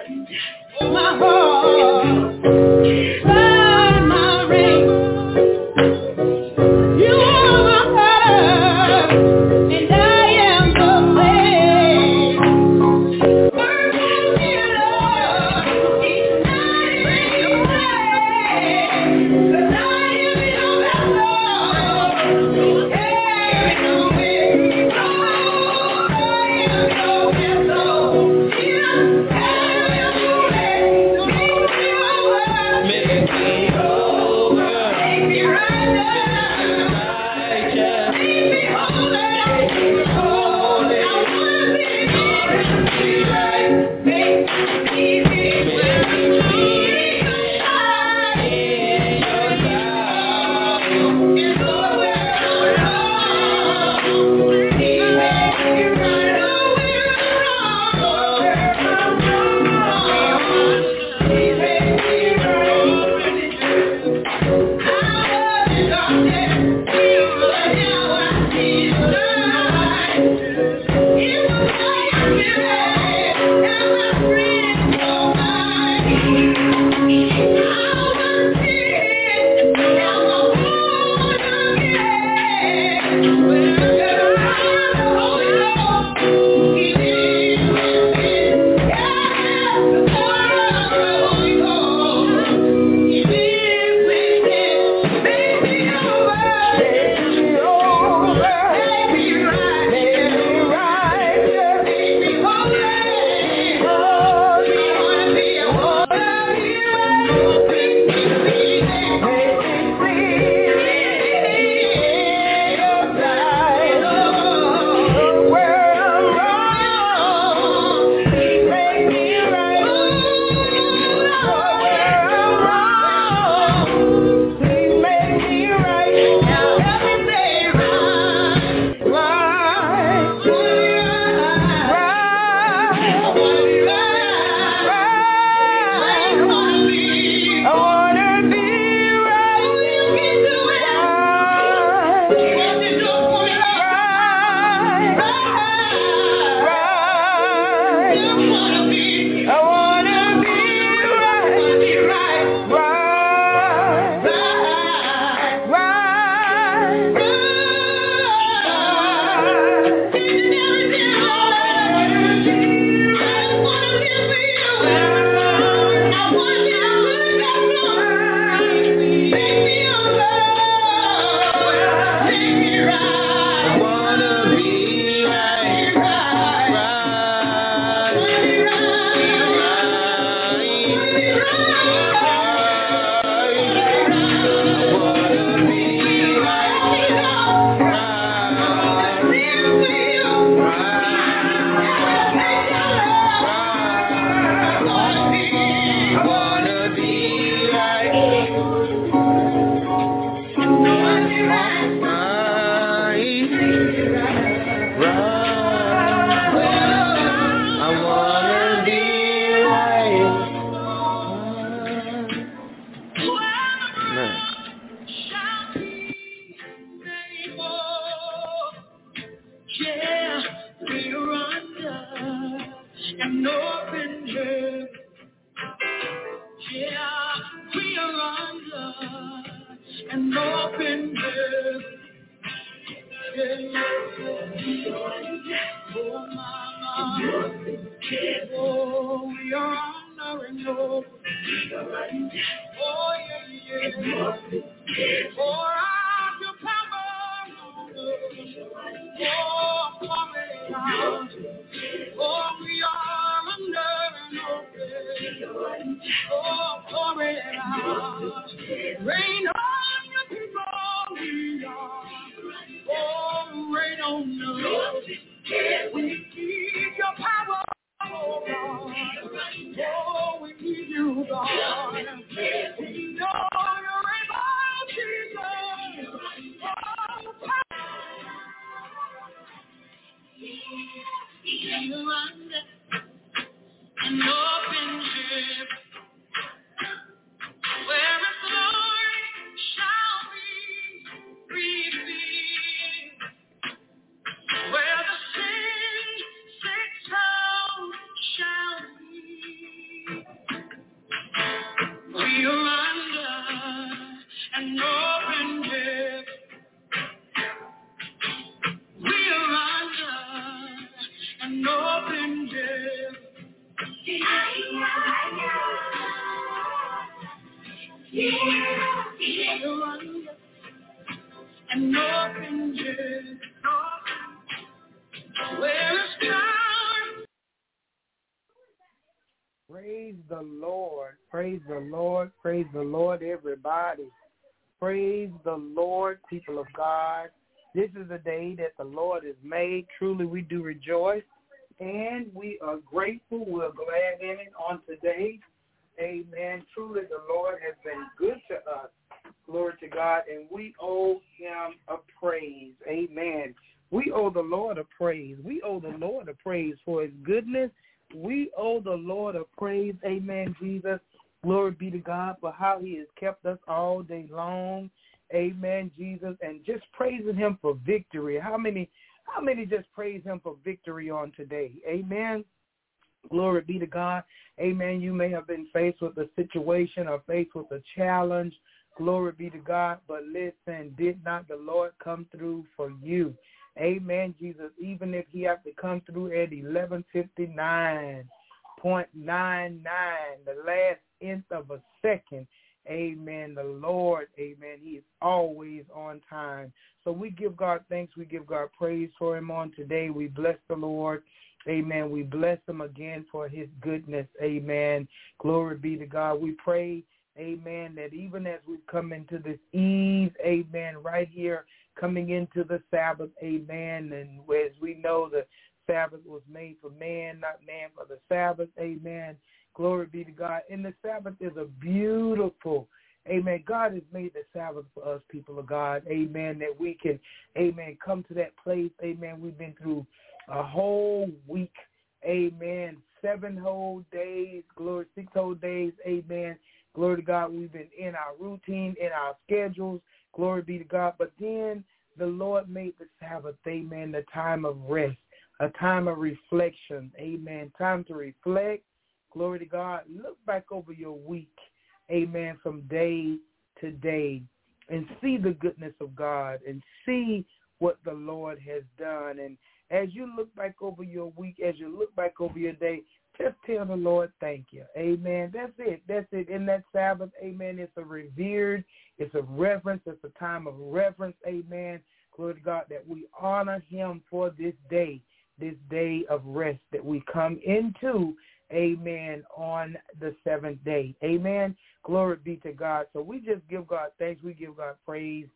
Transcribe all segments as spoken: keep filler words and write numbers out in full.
My heart, find my ring. You are my heart, and I am the slave. Burn me, Lord, each night in your praise. 'Cause I am your vessel, carry no weight. Oh, I am your vessel. Yeah, carry no weight. Make me over. Make me right now. Righteous. Make me holy. Make me holy. I wanna be right. Make me be where you need me. In your love. It's all where I belong. Make me right. Oh, where I'm wrong. Where I'm wrong. Please make me right. I was in darkness. You were now I see the light. It was like I realized that my friends were mine. I was dead, now I'm born again. Wherever I go, Lord, He lives within. Yeah, the sorrow goes. He lives within. Make me over. Make me over. Make me right. Make me right. Make me holy. Holy. I wanna be a holy. Make me free. Make me free. Your side. Oh, where I'm wrong. Make me right. Oh, where I'm wrong. Please make me right. Now help me say right. Right. Right. I wanna be right. Right. I wanna be. I wanna be right. Oh, you can do it. Right. You have to do it for me. Right. Right. You wanna be. I wanna be right. I wanna be right. Right. Right. Right. Right. Changing everything in my life. I just wanna live for you. I want you to look at me. Make me over. Make me right. I wanna be right. Right. Right. Yeah, we're under an open heaven. Yeah, we are under an open heaven. Yeah. Oh, mama. Oh, we are under an open. Oh, yeah, yeah. Pour out your power on us. Oh, pour it out. Oh, we are under an open. Oh, pour it out. Rain on your people, we are. Oh, rain on us. We need your power, oh God. Oh, we need you, God. We know you're able, Jesus. Oh, you're under an open heaven, where His glory shall be revealed, where the sin sick soul shall be And nothing is where it's time. Praise the Lord. Praise the Lord. Praise the Lord, everybody. Praise the Lord, people of God. This is a day that the Lord has made. Truly, we do rejoice, and we are grateful. We're glad in it on today. Amen. Truly, the Lord has been good to us. Glory to God, and we owe him a praise. Amen. We owe the Lord a praise. We owe the Lord a praise for his goodness. We owe the Lord a praise. Amen, Jesus. Glory be to God for how he has kept us all day long. Amen, Jesus. And just praising him for victory. How many, how many just praise him for victory on today? Amen. Glory be to God. Amen. You may have been faced with a situation or faced with a challenge. Glory be to God. But listen, did not the Lord come through for you? Amen, Jesus. Even if he have to come through at eleven fifty-nine point nine nine, the last nth of a second. Amen. The Lord, amen, he is always on time. So we give God thanks. We give God praise for him on today. We bless the Lord. Amen. We bless him again for his goodness. Amen. Glory be to God. We pray, amen, that even as we come into this eve, amen, right here, coming into the Sabbath, amen, and as we know the Sabbath was made for man, not man for the Sabbath, amen. Glory be to God. And the Sabbath is a beautiful, amen. God has made the Sabbath for us, people of God, amen, that we can, amen, come to that place, amen. We've been through a whole week, amen, seven whole days, glory, six whole days, amen. Glory to God, we've been in our routine, in our schedules, glory be to God. But then the Lord made the Sabbath, amen, the time of rest, a time of reflection, amen, time to reflect. Glory to God. Look back over your week, amen, from day to day and see the goodness of God and see what the Lord has done. And as you look back over your week, as you look back over your day, just tell the Lord thank you. Amen. That's it. That's it. In that Sabbath, amen, it's a revered, it's a reverence, it's a time of reverence, amen. Glory to God, that we honor him for this day, this day of rest that we come into, amen, on the seventh day. Amen. Glory be to God. So we just give God thanks. We give God praise.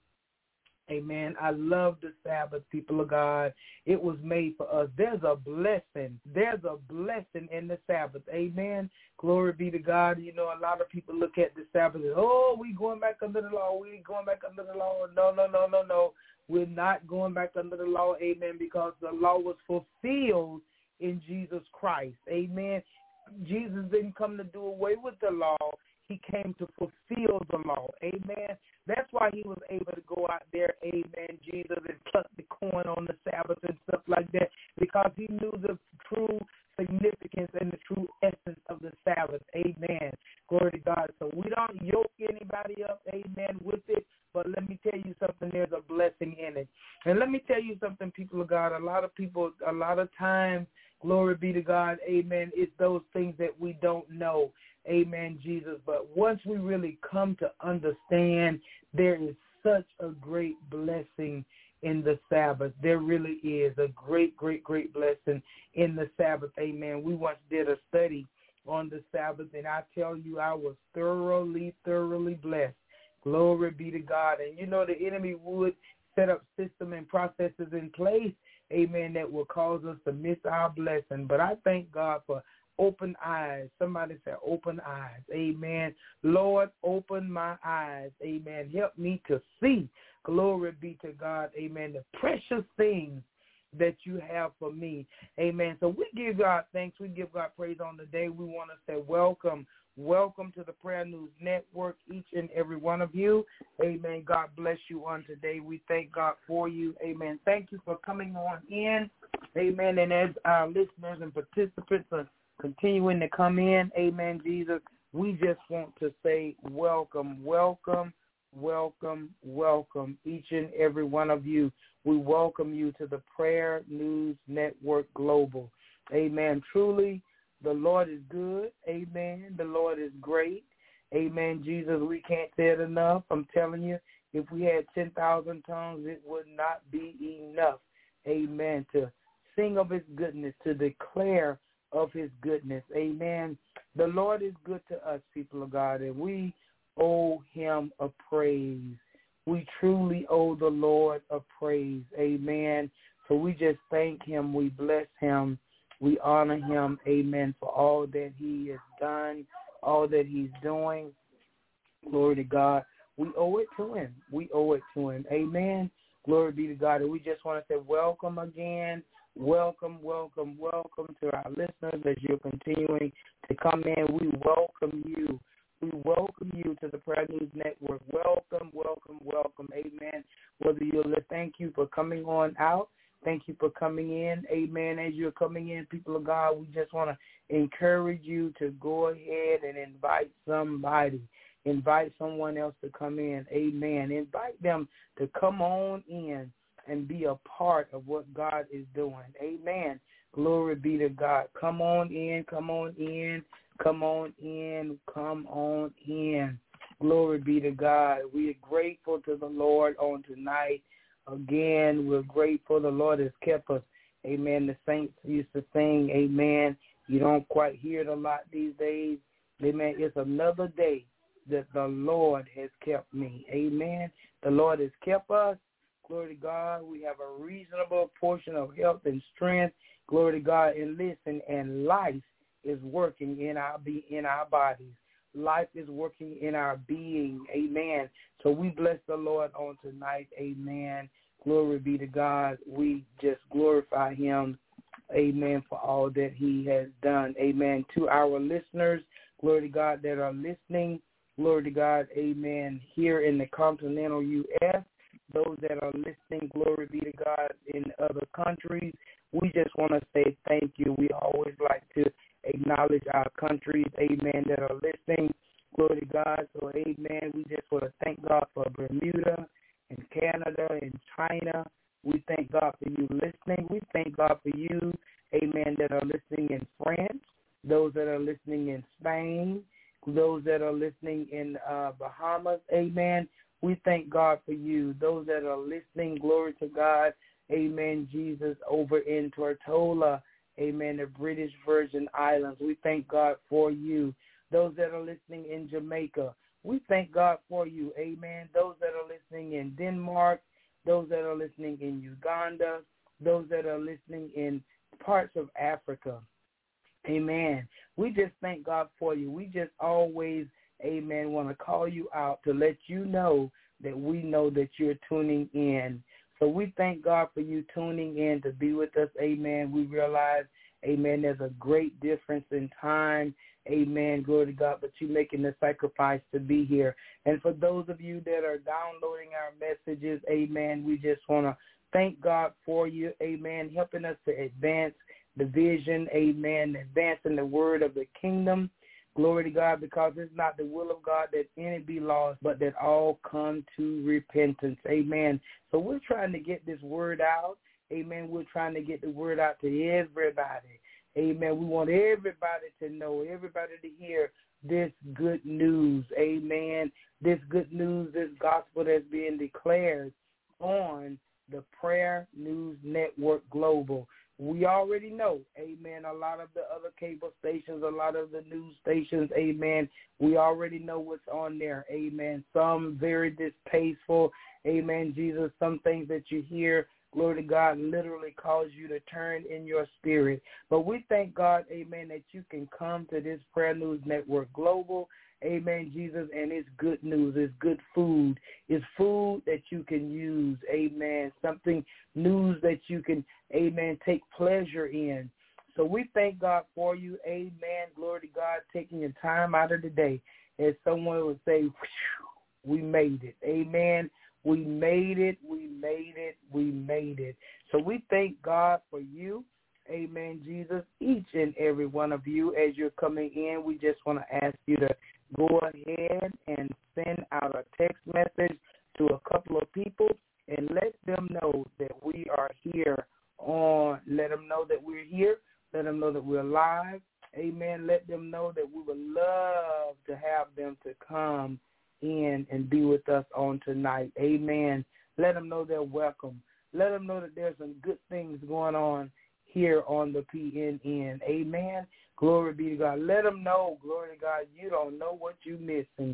Amen. I love the Sabbath, people of God. It was made for us. There's a blessing. There's a blessing in the Sabbath. Amen. Glory be to God. You know, a lot of people look at the Sabbath and, oh, we going back under the law. We going back under the law. No, no, no, no, no. We're not going back under the law. Amen. Because the law was fulfilled in Jesus Christ. Amen. Jesus didn't come to do away with the law. He came to fulfill the law. Amen. That's why he was able to go out there, amen, Jesus, and pluck the corn on the Sabbath and stuff like that, because he knew the true significance and the true essence of the Sabbath. Amen. Glory to God. So we don't yoke anybody up, amen, with it, but let me tell you something, there's a blessing in it. And let me tell you something, people of God, a lot of people, a lot of times, glory be to God, amen, it's those things that we don't know. Amen, Jesus. But once we really come to understand, there is such a great blessing in the Sabbath. There really is a great, great, great blessing in the Sabbath. Amen. We once did a study on the Sabbath, and I tell you, I was thoroughly, thoroughly blessed. Glory be to God. And you know, the enemy would set up system and processes in place, amen, that will cause us to miss our blessing. But I thank God for open eyes. Somebody said open eyes. Amen. Lord, open my eyes. Amen. Help me to see. Glory be to God. Amen. The precious things that you have for me. Amen. So we give God thanks. We give God praise on the day. We want to say welcome. Welcome to the Prayer News Network, each and every one of you. Amen. God bless you on today. We thank God for you. Amen. Thank you for coming on in. Amen. And as our listeners and participants are continuing to come in, amen, Jesus, we just want to say welcome, welcome, welcome, welcome, each and every one of you. We welcome you to the Prayer News Network Global. Amen. Truly, the Lord is good. Amen. The Lord is great. Amen, Jesus, we can't say it enough. I'm telling you, if we had ten thousand tongues, it would not be enough, amen, to sing of his goodness, to declare of his goodness, amen. The Lord is good to us, people of God, and we owe him a praise. We truly owe the Lord a praise, amen. So we just thank him, we bless him, we honor him, amen, for all that he has done, all that he's doing. Glory to God. We owe it to him. We owe it to him. Amen. Glory be to God. And we just want to say welcome again. Welcome, welcome, welcome to our listeners as you're continuing to come in. We welcome you. We welcome you to the Prayer News Network. Welcome, welcome, welcome. Amen. Whether you're, thank you for coming on out. Thank you for coming in. Amen. As you're coming in, people of God, we just want to encourage you to go ahead and invite somebody. Invite someone else to come in. Amen. Invite them to come on in and be a part of what God is doing. Amen. Glory be to God. Come on in. Come on in. Come on in. Come on in. Glory be to God. We are grateful to the Lord on tonight. Again, we're grateful the Lord has kept us. Amen. The saints used to sing, amen. You don't quite hear it a lot these days. Amen. It's another day that the Lord has kept me. Amen. The Lord has kept us. Glory to God. We have a reasonable portion of health and strength. Glory to God. And listen, and life is working in our be in our bodies. Life is working in our being. Amen. So we bless the Lord on tonight. Amen. Glory be to God. We just glorify him. Amen. For all that he has done. Amen. To our listeners, glory to God, that are listening. Glory to God, amen, here in the continental U S, those that are listening, glory be to God, in other countries, we just want to say thank you. We always like to acknowledge our countries, amen, that are listening, glory to God. So, amen, we just want to thank God for Bermuda and Canada and China. We thank God for you listening. We thank God for you, amen, that are listening in France, those that are listening in Spain, those that are listening in uh, Bahamas, amen. We thank God for you. Those that are listening, glory to God, amen, Jesus, over in Tortola, amen, the British Virgin Islands. We thank God for you. Those that are listening in Jamaica, we thank God for you, amen. Those that are listening in Denmark, those that are listening in Uganda, those that are listening in parts of Africa, amen. We just thank God for you. We just always, amen, want to call you out to let you know that we know that you're tuning in. So we thank God for you tuning in to be with us, amen. We realize, amen, there's a great difference in time, amen, glory to God, but you're making the sacrifice to be here. And for those of you that are downloading our messages, amen, we just want to thank God for you, amen, helping us to advance the vision, amen, advancing the word of the kingdom. Glory to God, because it's not the will of God that any be lost, but that all come to repentance. Amen. So we're trying to get this word out. Amen. We're trying to get the word out to everybody. Amen. We want everybody to know, everybody to hear this good news. Amen. This good news, this gospel that's being declared on the Prayer News Network Global. We already know, amen, a lot of the other cable stations, a lot of the news stations, amen, we already know what's on there, amen. Some very distasteful, amen, Jesus, some things that you hear, glory to God, literally cause you to turn in your spirit. But we thank God, amen, that you can come to this Prayer News Network Global, amen, Jesus, and it's good news. It's good food. It's food that you can use, amen, something, news that you can, amen, take pleasure in. So we thank God for you, amen, glory to God, taking your time out of the day. As someone would say, we made it, amen. We made it, we made it, we made it. So we thank God for you, amen, Jesus, each and every one of you. As you're coming in, we just want to ask you to go ahead and send out a text message to a couple of people and let them know that we are here on, let them know that we're here, let them know that we're live, amen, let them them know that we would love to have them to come in and be with us on tonight. Amen. Let them know they're welcome. Let them know that there's some good things going on here on the P N N. Amen. Glory be to God. Let them know, glory to God, you don't know what you're missing.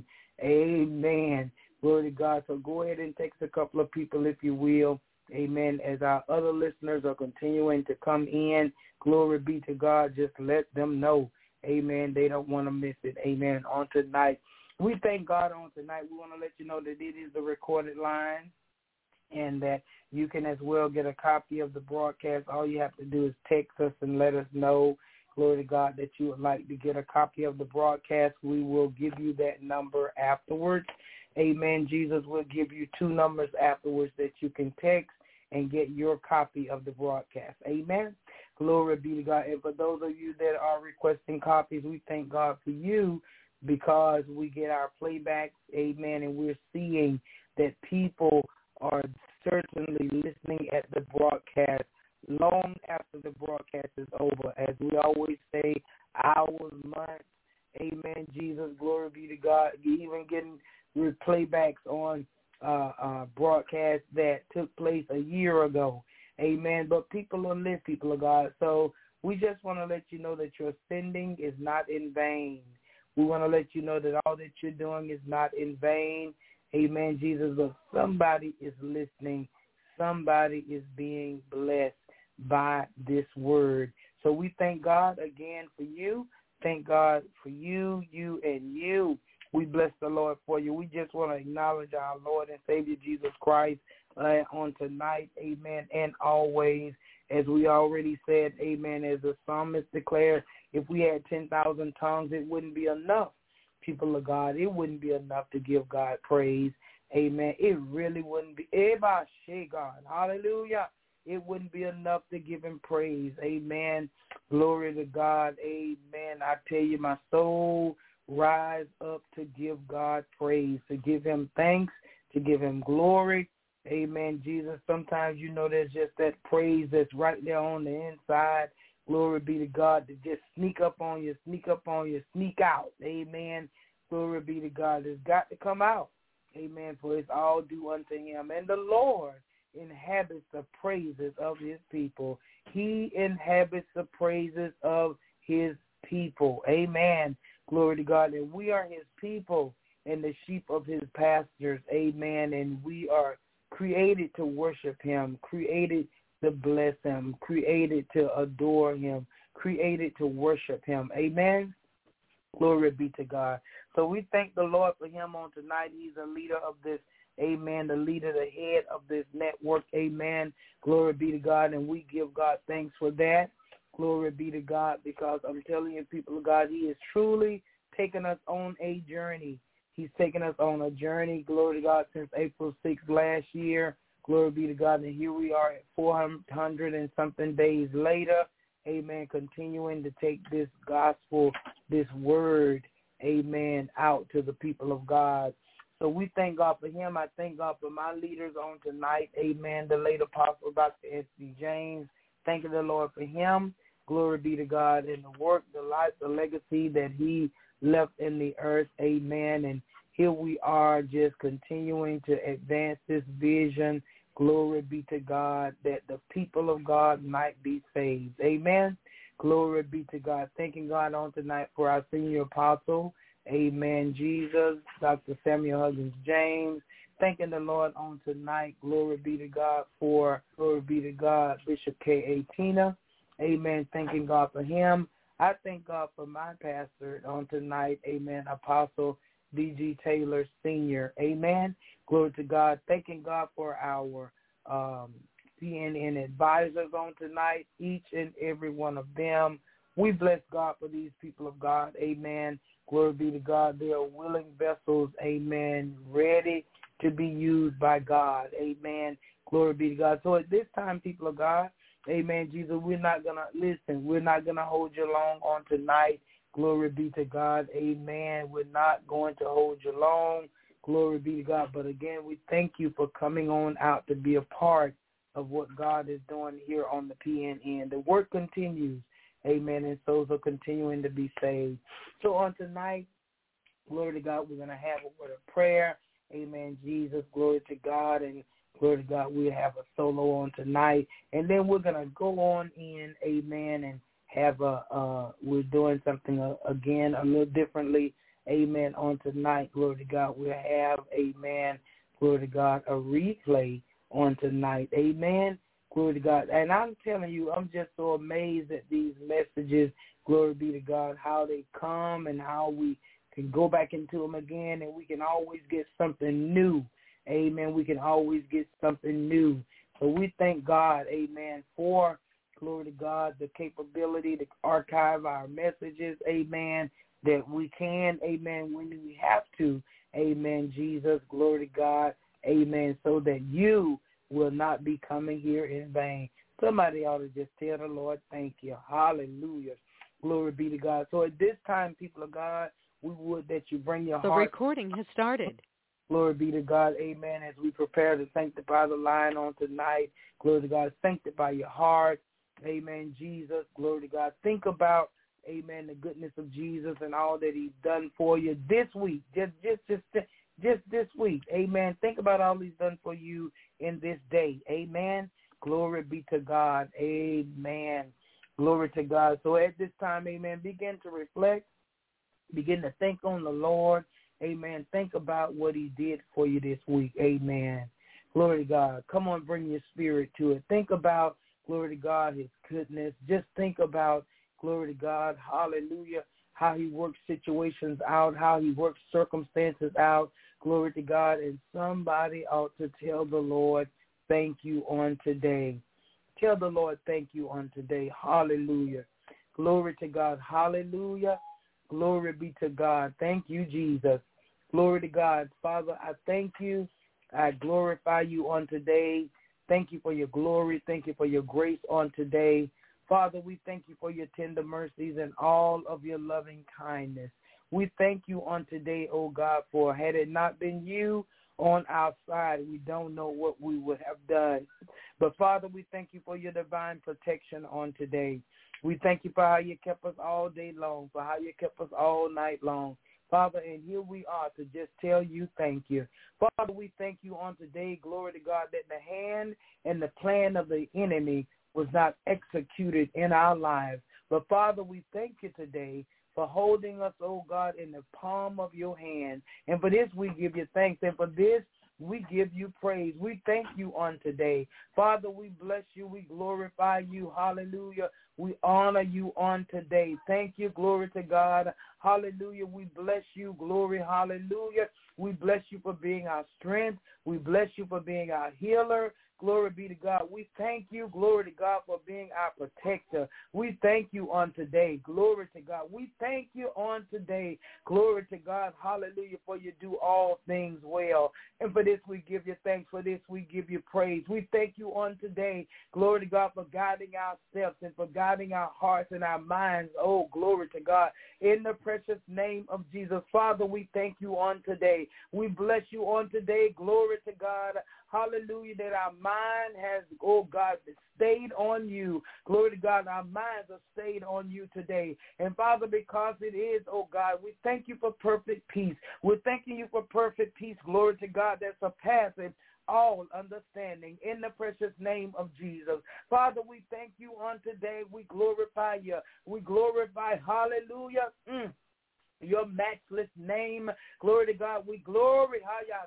Amen. Glory to God. So go ahead and text a couple of people, if you will. Amen. As our other listeners are continuing to come in, glory be to God, just let them know. Amen. They don't want to miss it. Amen. On tonight. We thank God on tonight. We want to let you know that it is the recorded line and that you can as well get a copy of the broadcast. All you have to do is text us and let us know, glory to God, that you would like to get a copy of the broadcast. We will give you that number afterwards. Amen. Jesus will give you two numbers afterwards that you can text and get your copy of the broadcast. Amen. Glory be to God. And for those of you that are requesting copies, we thank God for you because we get our playbacks. Amen. And we're seeing that people are certainly listening at the broadcast long after the broadcast is over. As we always say, hours, months. Amen. Jesus, glory be to God. Even getting playbacks on uh, uh, broadcasts that took place a year ago. Amen. But people will live, people of God. So we just want to let you know that your sending is not in vain. We want to let you know that all that you're doing is not in vain. Amen, Jesus. But somebody is listening. Somebody is being blessed by this word. So we thank God again for you. Thank God for you, you, and you. We bless the Lord for you. We just want to acknowledge our Lord and Savior Jesus Christ uh, on tonight, amen, and always. As we already said, amen, as the psalmist declared, if we had ten thousand tongues, it wouldn't be enough, people of God. It wouldn't be enough to give God praise, amen. It really wouldn't be. God, hallelujah. It wouldn't be enough to give him praise, amen. Glory to God, amen. I tell you, my soul rise up to give God praise, to give him thanks, to give him glory. Amen, Jesus. Sometimes, you know, there's just that praise that's right there on the inside. Glory be to God, to just sneak up on you, sneak up on you, sneak out. Amen. Glory be to God. It's got to come out. Amen. For it's all due unto him. And the Lord inhabits the praises of his people. He inhabits the praises of his people. Amen. Glory to God. And we are his people and the sheep of his pastures. Amen. And we are created to worship him, created to bless him, created to adore him, created to worship him. Amen. Glory be to God. So we thank the Lord for him on tonight. He's a leader of this, amen, the leader, the head of this network. Amen. Glory be to God. And we give God thanks for that. Glory be to God, because I'm telling you, people of God, he is truly taking us on a journey. He's taken us on a journey, glory to God, since April sixth last year. Glory be to God. And here we are at four hundred and something days later. Amen. Continuing to take this gospel, this word, amen, out to the people of God. So we thank God for him. I thank God for my leaders on tonight. Amen. The late apostle, Doctor S D James. Thanking the Lord for him. Glory be to God in the work, the life, the legacy that he left in the earth. Amen. And here we are just continuing to advance this vision. Glory be to God, that the people of God might be saved. Amen. Glory be to God. Thanking God on tonight for our senior apostle. Amen. Jesus, Doctor Samuel Huggins James. Thanking the Lord on tonight. Glory be to God for, glory be to God, Bishop K A. Tina. Amen. Thanking God for him. I thank God for my pastor on tonight. Amen. Apostle D G. Taylor Senior Amen. Glory to God. Thanking God for our um, C N N advisors on tonight, each and every one of them. We bless God for these people of God. Amen. Glory be to God. They are willing vessels. Amen. Ready to be used by God. Amen. Glory be to God. So at this time, people of God, amen, Jesus, we're not going to, listen, we're not going to hold you long on tonight. Glory be to God. Amen. We're not going to hold you long. Glory be to God. But again, we thank you for coming on out to be a part of what God is doing here on the P N N. The work continues. amen, and souls are continuing to be saved. So on tonight, glory to God, we're going to have a word of prayer, amen, Jesus, glory to God, and glory to God, we'll have a solo on tonight, and then we're going to go on in, amen, and have a, uh, we're doing something uh, again a little differently, amen, on tonight, glory to God, we'll have, amen, glory to God, a replay on tonight, amen, glory to God, and I'm telling you, I'm just so amazed at these messages, glory be to God, how they come and how we can go back into them again, and we can always get something new. Amen. We can always get something new. So we thank God, amen, for, glory to God, the capability to archive our messages, amen, that we can, amen, when we have to, amen, Jesus, glory to God, amen, so that you will not be coming here in vain. Somebody ought to just tell the Lord, thank you. Hallelujah. Glory be to God. So at this time, people of God, we would that you bring your the heart. The recording has started. Glory be to God, amen, as we prepare to sanctify the line on tonight. Glory to God, sanctify your heart, amen, Jesus, glory to God. Think about, amen, the goodness of Jesus and all that he's done for you this week, just just, just, just this week, amen. Think about all he's done for you in this day, amen. Glory be to God, amen. Glory to God. So at this time, amen, begin to reflect, begin to think on the Lord. Amen. Think about what he did for you this week. Amen. Glory to God. Come on, bring your spirit to it. Think about, glory to God, his goodness. Just think about, glory to God, hallelujah, how he works situations out, how he works circumstances out. Glory to God. And somebody ought to tell the Lord, thank you on today. Tell the Lord, thank you on today. Hallelujah. Glory to God. Hallelujah. Glory be to God. Thank you, Jesus. Glory to God. Father, I thank you. I glorify you on today. Thank you for your glory. Thank you for your grace on today. Father, we thank you for your tender mercies and all of your loving kindness. We thank you on today, oh God, for had it not been you on our side, we don't know what we would have done. But, Father, we thank you for your divine protection on today. We thank you for how you kept us all day long, for how you kept us all night long. Father, and here we are to just tell you thank you. Father, we thank you on today, glory to God, that the hand and the plan of the enemy was not executed in our lives. But, Father, we thank you today for holding us, oh God, in the palm of your hand. And for this, we give you thanks. And for this, we give you praise. We thank you on today. Father, we bless you. We glorify you. Hallelujah. We honor you on today. Thank you. Glory to God. Hallelujah. We bless you. Glory. Hallelujah. We bless you for being our strength. We bless you for being our healer. Glory be to God. We thank you, glory to God, for being our protector. We thank you on today. Glory to God. We thank you on today. Glory to God. Hallelujah. For you do all things well. And for this, we give you thanks. For this, we give you praise. We thank you on today. Glory to God for guiding our steps and for guiding our hearts and our minds. Oh, glory to God. In the precious name of Jesus. Father, we thank you on today. We bless you on today. Glory to God. Hallelujah, that our mind has, oh God, stayed on you. Glory to God, our minds are stayed on you today. And Father, because it is, oh God, we thank you for perfect peace. We're thanking you for perfect peace. Glory to God, that surpasses all understanding in the precious name of Jesus. Father, we thank you on today. We glorify you. We glorify, hallelujah. Mm. Your matchless name. Glory to God. We glory,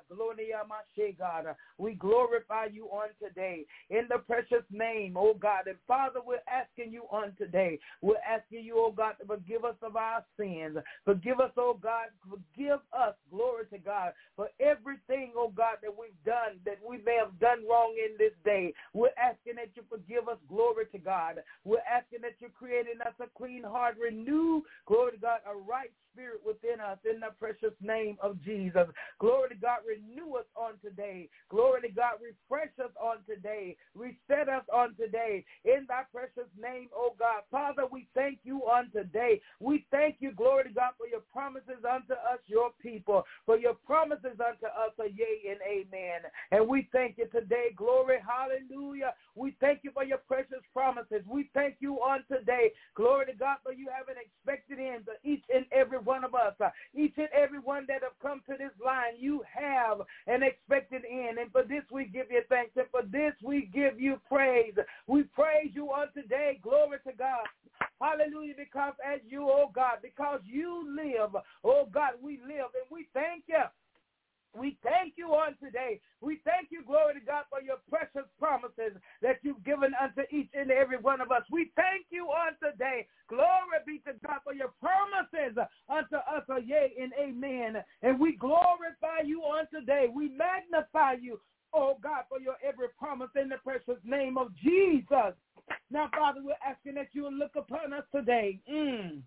God. We glorify you on today in the precious name, oh God. And Father, we're asking you on today. We're asking you, oh God, to forgive us of our sins. Forgive us, oh God. Forgive us, glory to God, for everything, oh God, that we've done, that we may have done wrong in this day. We're asking that you forgive us, glory to God. We're asking that you create in us a clean heart, renew, glory to God, a right spirit within us in the precious name of Jesus. Glory to God, renew us on today. Glory to God, refresh us on today. Reset us on today in thy precious name, oh God. Father, we thank you on today. We thank you, glory to God, for your promises unto us, your people. For your promises unto us are yea and amen. And we thank you today. Glory, hallelujah. We thank you for your precious promises. We thank you on today. Glory to God, for you have an expected end to each and every one of us. Uh, each and every one that have come to this line, you have an expected end. And for this we give you thanks. And for this we give you praise. We praise you on today. Glory to God. Hallelujah, because as you, oh God, because you live, oh God, we live. And we thank you. We thank you on today. We thank you, glory to God, for your precious promises that you've given unto each and every one of us. We thank you on today. Glory be to God for your promises unto us are yea and amen. And we glorify you on today. We magnify you, oh God, for your every promise in the precious name of Jesus. Now, Father, we're asking that you will look upon us today. Mm.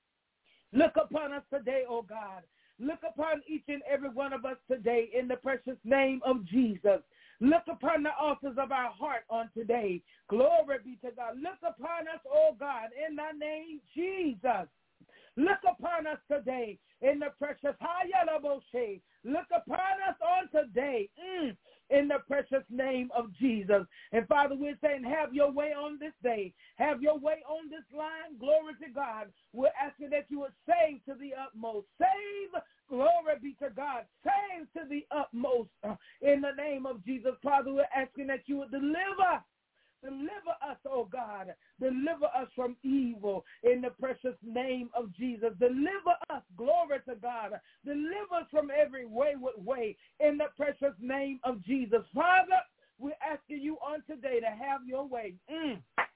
Look upon us today, oh God. Look upon each and every one of us today in the precious name of Jesus. Look upon the altars of our heart on today. Glory be to God. Look upon us, oh God, in the name Jesus. Look upon us today in the precious Hayalaboshe. Look upon us on today mm, in the precious name of Jesus. And Father, we're saying have your way on this day. Have your way on this line. Glory to God. We're asking that you would save to the utmost. Save, glory be to God. Save to the utmost uh, in the name of Jesus. Father, we're asking that you would deliver. Deliver us, oh God. Deliver us from evil in the precious name of Jesus. Deliver us, glory to God. Deliver us from every wayward way in the precious name of Jesus. Father, we're asking you on today to have your way. Mm.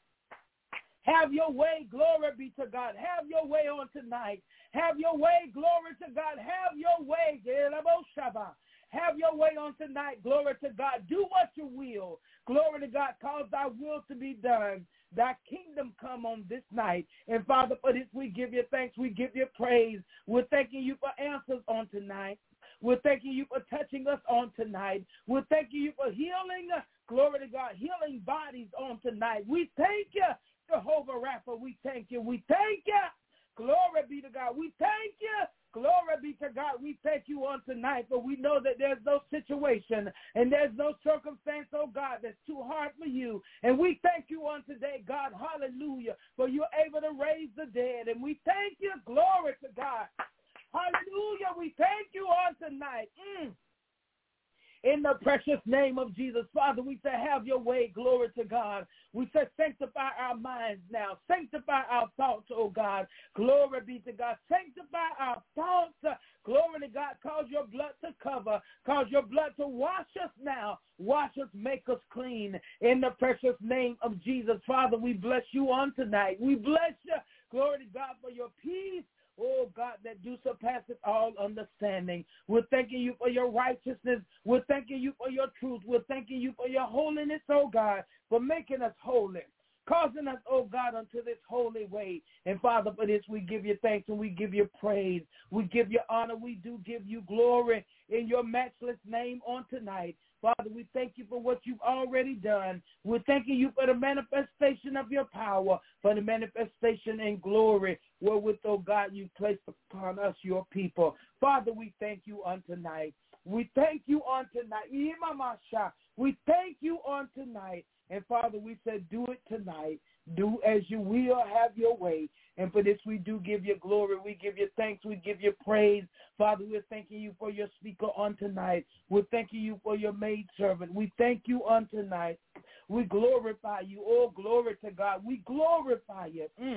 Have your way, glory be to God. Have your way on tonight. Have your way, glory to God. Have your way. Have your way on tonight, glory to God. Do what you will. Glory to God, cause thy will to be done. Thy kingdom come on this night. And Father, for this we give you thanks. We give you praise. We're thanking you for answers on tonight. We're thanking you for touching us on tonight. We're thanking you for healing, glory to God, healing bodies on tonight. We thank you, Jehovah Rapha. We thank you. We thank you. Glory be to God. We thank you. Glory be to God. We thank you on tonight, for we know that there's no situation and there's no circumstance, oh God, that's too hard for you. And we thank you on today, God, hallelujah, for you're able to raise the dead. And we thank you, glory to God. Hallelujah. We thank you on tonight. Mm. In the precious name of Jesus, Father, we say have your way, glory to God. We say sanctify our minds now. Sanctify our thoughts, oh God. Glory be to God. Sanctify our thoughts. Glory to God. Cause your blood to cover. Cause your blood to wash us now. Wash us, make us clean. In the precious name of Jesus, Father, we bless you on tonight. We bless you. Glory to God for your peace. Oh, God, that do surpasses all understanding. We're thanking you for your righteousness. We're thanking you for your truth. We're thanking you for your holiness, oh, God, for making us holy, causing us, oh, God, unto this holy way. And, Father, for this we give you thanks and we give you praise. We give you honor. We do give you glory in your matchless name on tonight. Father, we thank you for what you've already done. We're thanking you for the manifestation of your power, for the manifestation and glory wherewith, oh God, you placed upon us, your people. Father, we thank you on tonight. We thank you on tonight. We thank you on tonight. And, Father, we said do it tonight. Do as you will, have your way. And for this we do give you glory. We give you thanks. We give you praise. Father, we're thanking you for your speaker on tonight. We're thanking you for your maidservant. We thank you on tonight. We glorify you. Oh, glory to God. We glorify you. Mm.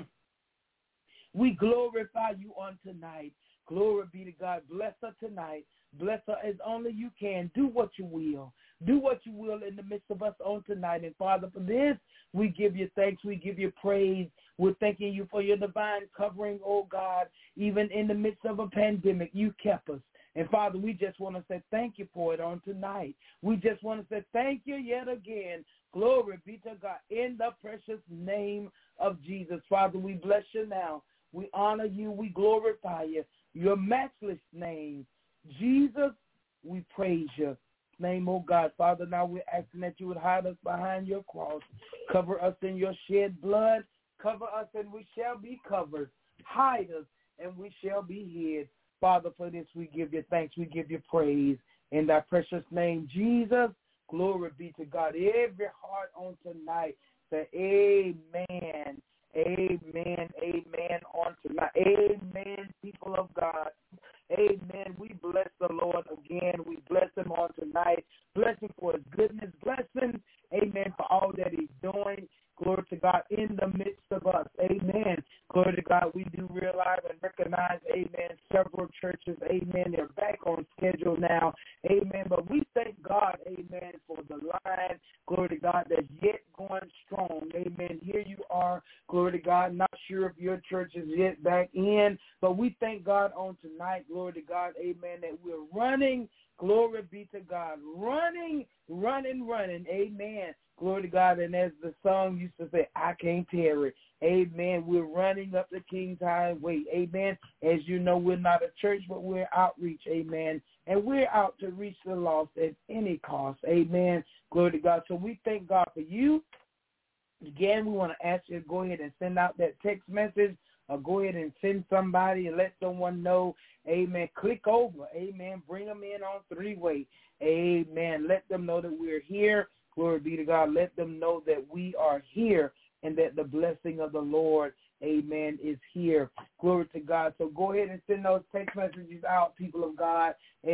We glorify you on tonight. Glory be to God. Bless her tonight. Bless her as only you can. Do what you will. Do what you will in the midst of us on tonight. And, Father, for this, we give you thanks. We give you praise. We're thanking you for your divine covering, oh God. Even in the midst of a pandemic, you kept us. And, Father, we just want to say thank you for it on tonight. We just want to say thank you yet again. Glory be to God in the precious name of Jesus. Father, we bless you now. We honor you. We glorify you. your matchless name. Jesus, we praise you. Name, oh God. Father, now we're asking that you would hide us behind your cross. Cover us in your shed blood. Cover us and we shall be covered. Hide us and we shall be hid. Father, for this we give you thanks. We give you praise. In thy precious name, Jesus, glory be to God. Every heart on tonight say amen. Amen. Amen on tonight. Amen, people of God. Amen. We bless the Lord again. We bless him on tonight. Bless him for his goodness. Bless him, amen, for all that he's doing. Glory to God in the midst of us. Amen. Glory to God. We do realize and recognize, amen, several churches, amen, they're back on schedule now. Amen. But we thank God, amen, for the line, glory to God, that's yet going strong. Amen. Here you are, glory to God. Not sure if your church is yet back in, but we thank God on tonight, glory to God, amen, that we're running. Glory be to God. Running, running, running. Amen. Glory to God. And as the song used to say, I can't tarry. Amen. We're running up the King's Highway. Amen. As you know, we're not a church, but we're outreach. Amen. And we're out to reach the lost at any cost. Amen. Glory to God. So we thank God for you. Again, we want to ask you to go ahead and send out that text message, or go ahead and send somebody and let someone know. Amen. Click over. Amen. Bring them in on three-way. Amen. Let them know that we're here. Glory be to God. Let them know that we are here and that the blessing of the Lord, amen, is here. Glory to God. So go ahead and send those text messages out, people of God.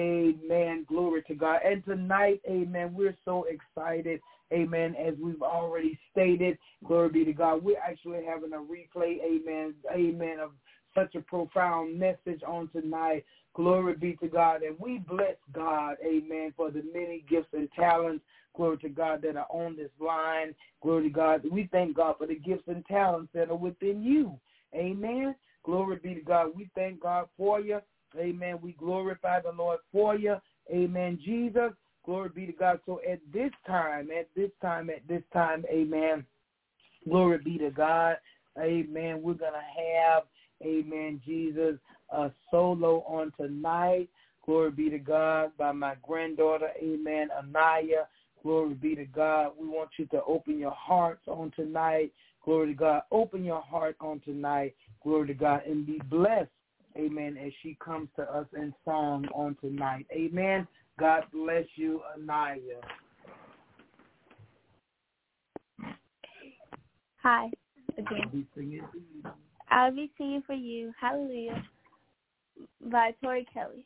Amen. Glory to God. And tonight, amen, we're so excited. Amen. As we've already stated, glory be to God, we're actually having a replay, amen, amen, of such a profound message on tonight. Glory be to God. And we bless God, amen, for the many gifts and talents, glory to God, that are on this line. Glory to God. We thank God for the gifts and talents that are within you. Amen. Glory be to God. We thank God for you. Amen. We glorify the Lord for you. Amen. Jesus. Glory be to God. So at this time, at this time, at this time, amen, glory be to God. Amen. We're going to have, amen, Jesus, a solo on tonight. Glory be to God, by my granddaughter, amen, Anaya. Glory be to God. We want you to open your hearts on tonight. Glory to God. Open your heart on tonight. Glory to God. And be blessed, amen, as she comes to us in song on tonight. Amen. God bless you, Anaya. Hi, again. I'll be singing for you, Hallelujah, by Tori Kelly.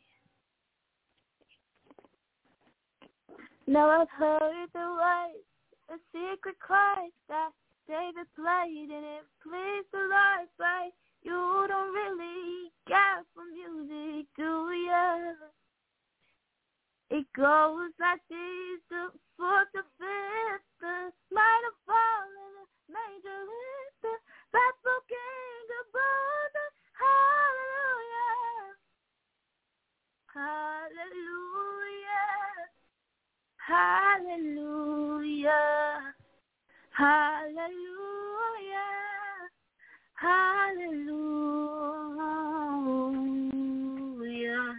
Now I've heard the words, a secret chorus that David played, and it pleased the Lord, but you don't really care for music, do ya? It goes like this: the fourth, the fifth, the minor fall, and the major lift, the baffled king above the hallelujah, hallelujah, hallelujah, hallelujah, hallelujah.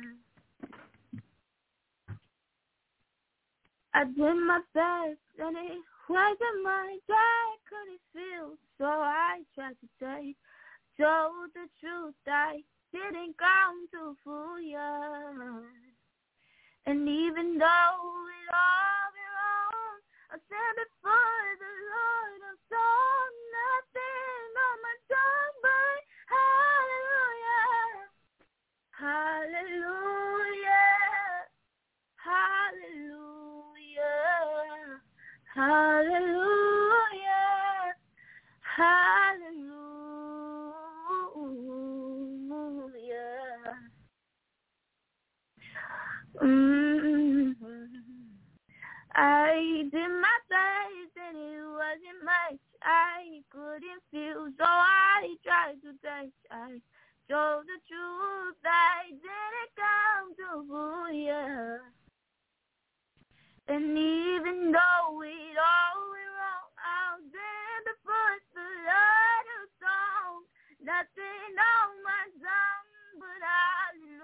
I did my best, and it wasn't much I couldn't feel, so I tried to say, told the truth, I didn't come to fool ya. And even though it all went wrong, I stand before the Lord of song, nothing on my tongue but hallelujah, hallelujah, hallelujah, hallelujah, hallelujah. Mm-hmm. I did my best and it wasn't much I couldn't feel, so I tried to touch. I told the truth, I didn't come to fool ya. And even though it all went wrong, I'll stand before the Lord of songs. Nothing on my tongue but hallelujah.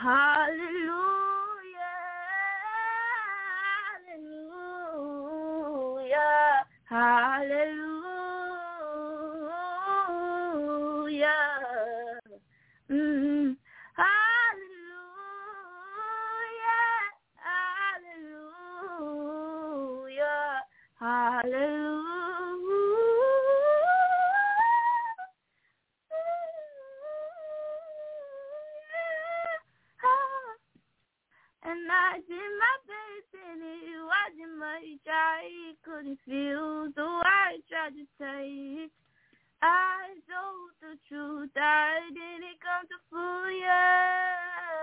Hallelujah, hallelujah, hallelujah. Mm. Hallelujah, hallelujah, hallelujah. And I did my best and it wasn't much. I couldn't feel, so I tried to take. I told the truth, I didn't come to fool ya.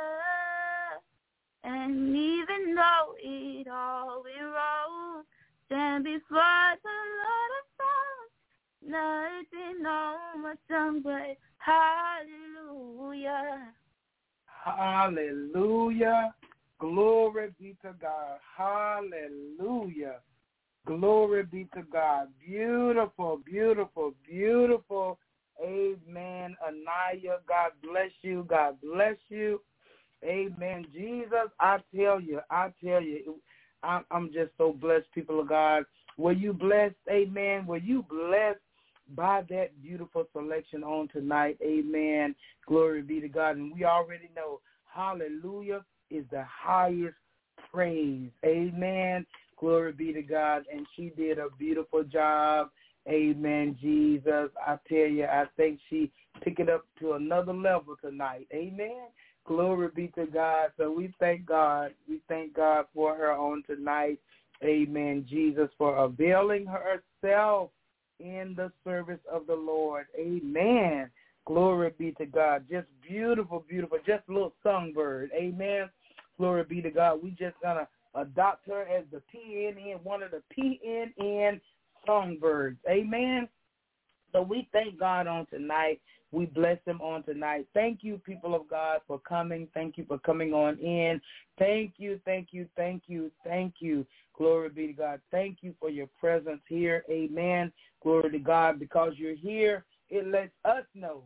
And even though it all went wrong, stand before the Lord of songs, nothing on my tongue but hallelujah. Hallelujah. Glory be to God. Hallelujah. Glory be to God. Beautiful, beautiful, beautiful. Amen. Anaya, God bless you. God bless you. Amen. Jesus, I tell you, I tell you, I'm, I'm just so blessed, people of God. Were you blessed? Amen. Were you blessed by that beautiful selection on tonight? Amen. Glory be to God. And we already know, hallelujah is the highest praise. Amen. Glory be to God. And she did a beautiful job. Amen, Jesus. I tell you, I think she took it up to another level tonight. Amen. Glory be to God. So we thank God. We thank God for her on tonight. Amen, Jesus, for availing herself in the service of the Lord. Amen. Glory be to God. Just beautiful, beautiful. Just a little songbird. Amen. Glory be to God. We just going to adopt her as the P N N, one of the P N N songbirds. Amen. So we thank God on tonight. We bless him on tonight. Thank you, people of God, for coming. Thank you for coming on in. Thank you, thank you, thank you, thank you. Glory be to God. Thank you for your presence here. Amen. Glory to God. Because you're here, it lets us know.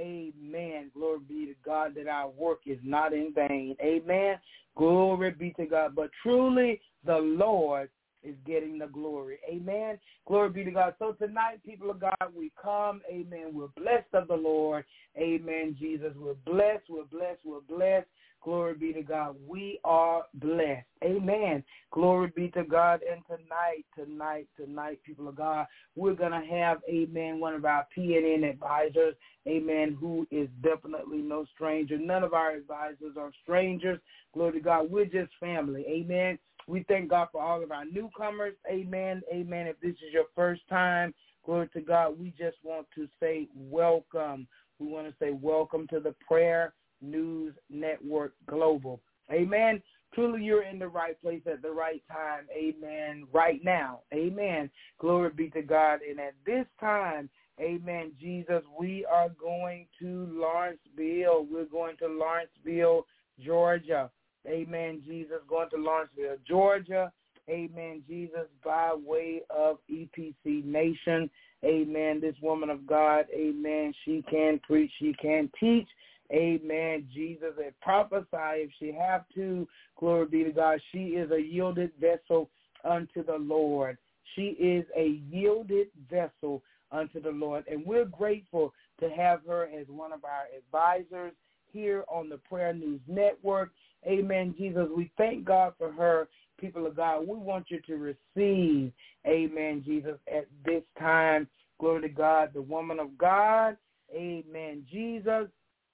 Amen. Glory be to God that our work is not in vain. Amen. Glory be to God. But truly, the Lord is getting the glory. Amen. Glory be to God. So tonight, people of God, we come. Amen. We're blessed of the Lord. Amen, Jesus. We're blessed. We're blessed. We're blessed. Glory be to God. We are blessed. Amen. Glory be to God. And tonight, tonight, tonight, people of God, we're going to have, amen, one of our P N N advisors, amen, who is definitely no stranger. None of our advisors are strangers. Glory to God. We're just family. Amen. We thank God for all of our newcomers. Amen. Amen. If this is your first time, glory to God, we just want to say welcome. We want to say welcome to the Prayer News Network Global. Amen. Truly, you're in the right place at the right time. Amen. Right now. Amen. Glory be to God. And at this time, amen, Jesus, we are going to Lawrenceville. We're going to Lawrenceville, Georgia. Amen, Jesus, going to Lawrenceville, Georgia. Amen, Jesus, by way of E P C Nation. Amen, this woman of God, amen, she can preach, she can teach. Amen, Jesus, and prophesy if she have to. Glory be to God. She is a yielded vessel unto the Lord. She is a yielded vessel unto the Lord. And we're grateful to have her as one of our advisors here on the Prayer News Network. Amen, Jesus. We thank God for her, people of God. We want you to receive, amen, Jesus, at this time. Glory to God, the woman of God. Amen, Jesus.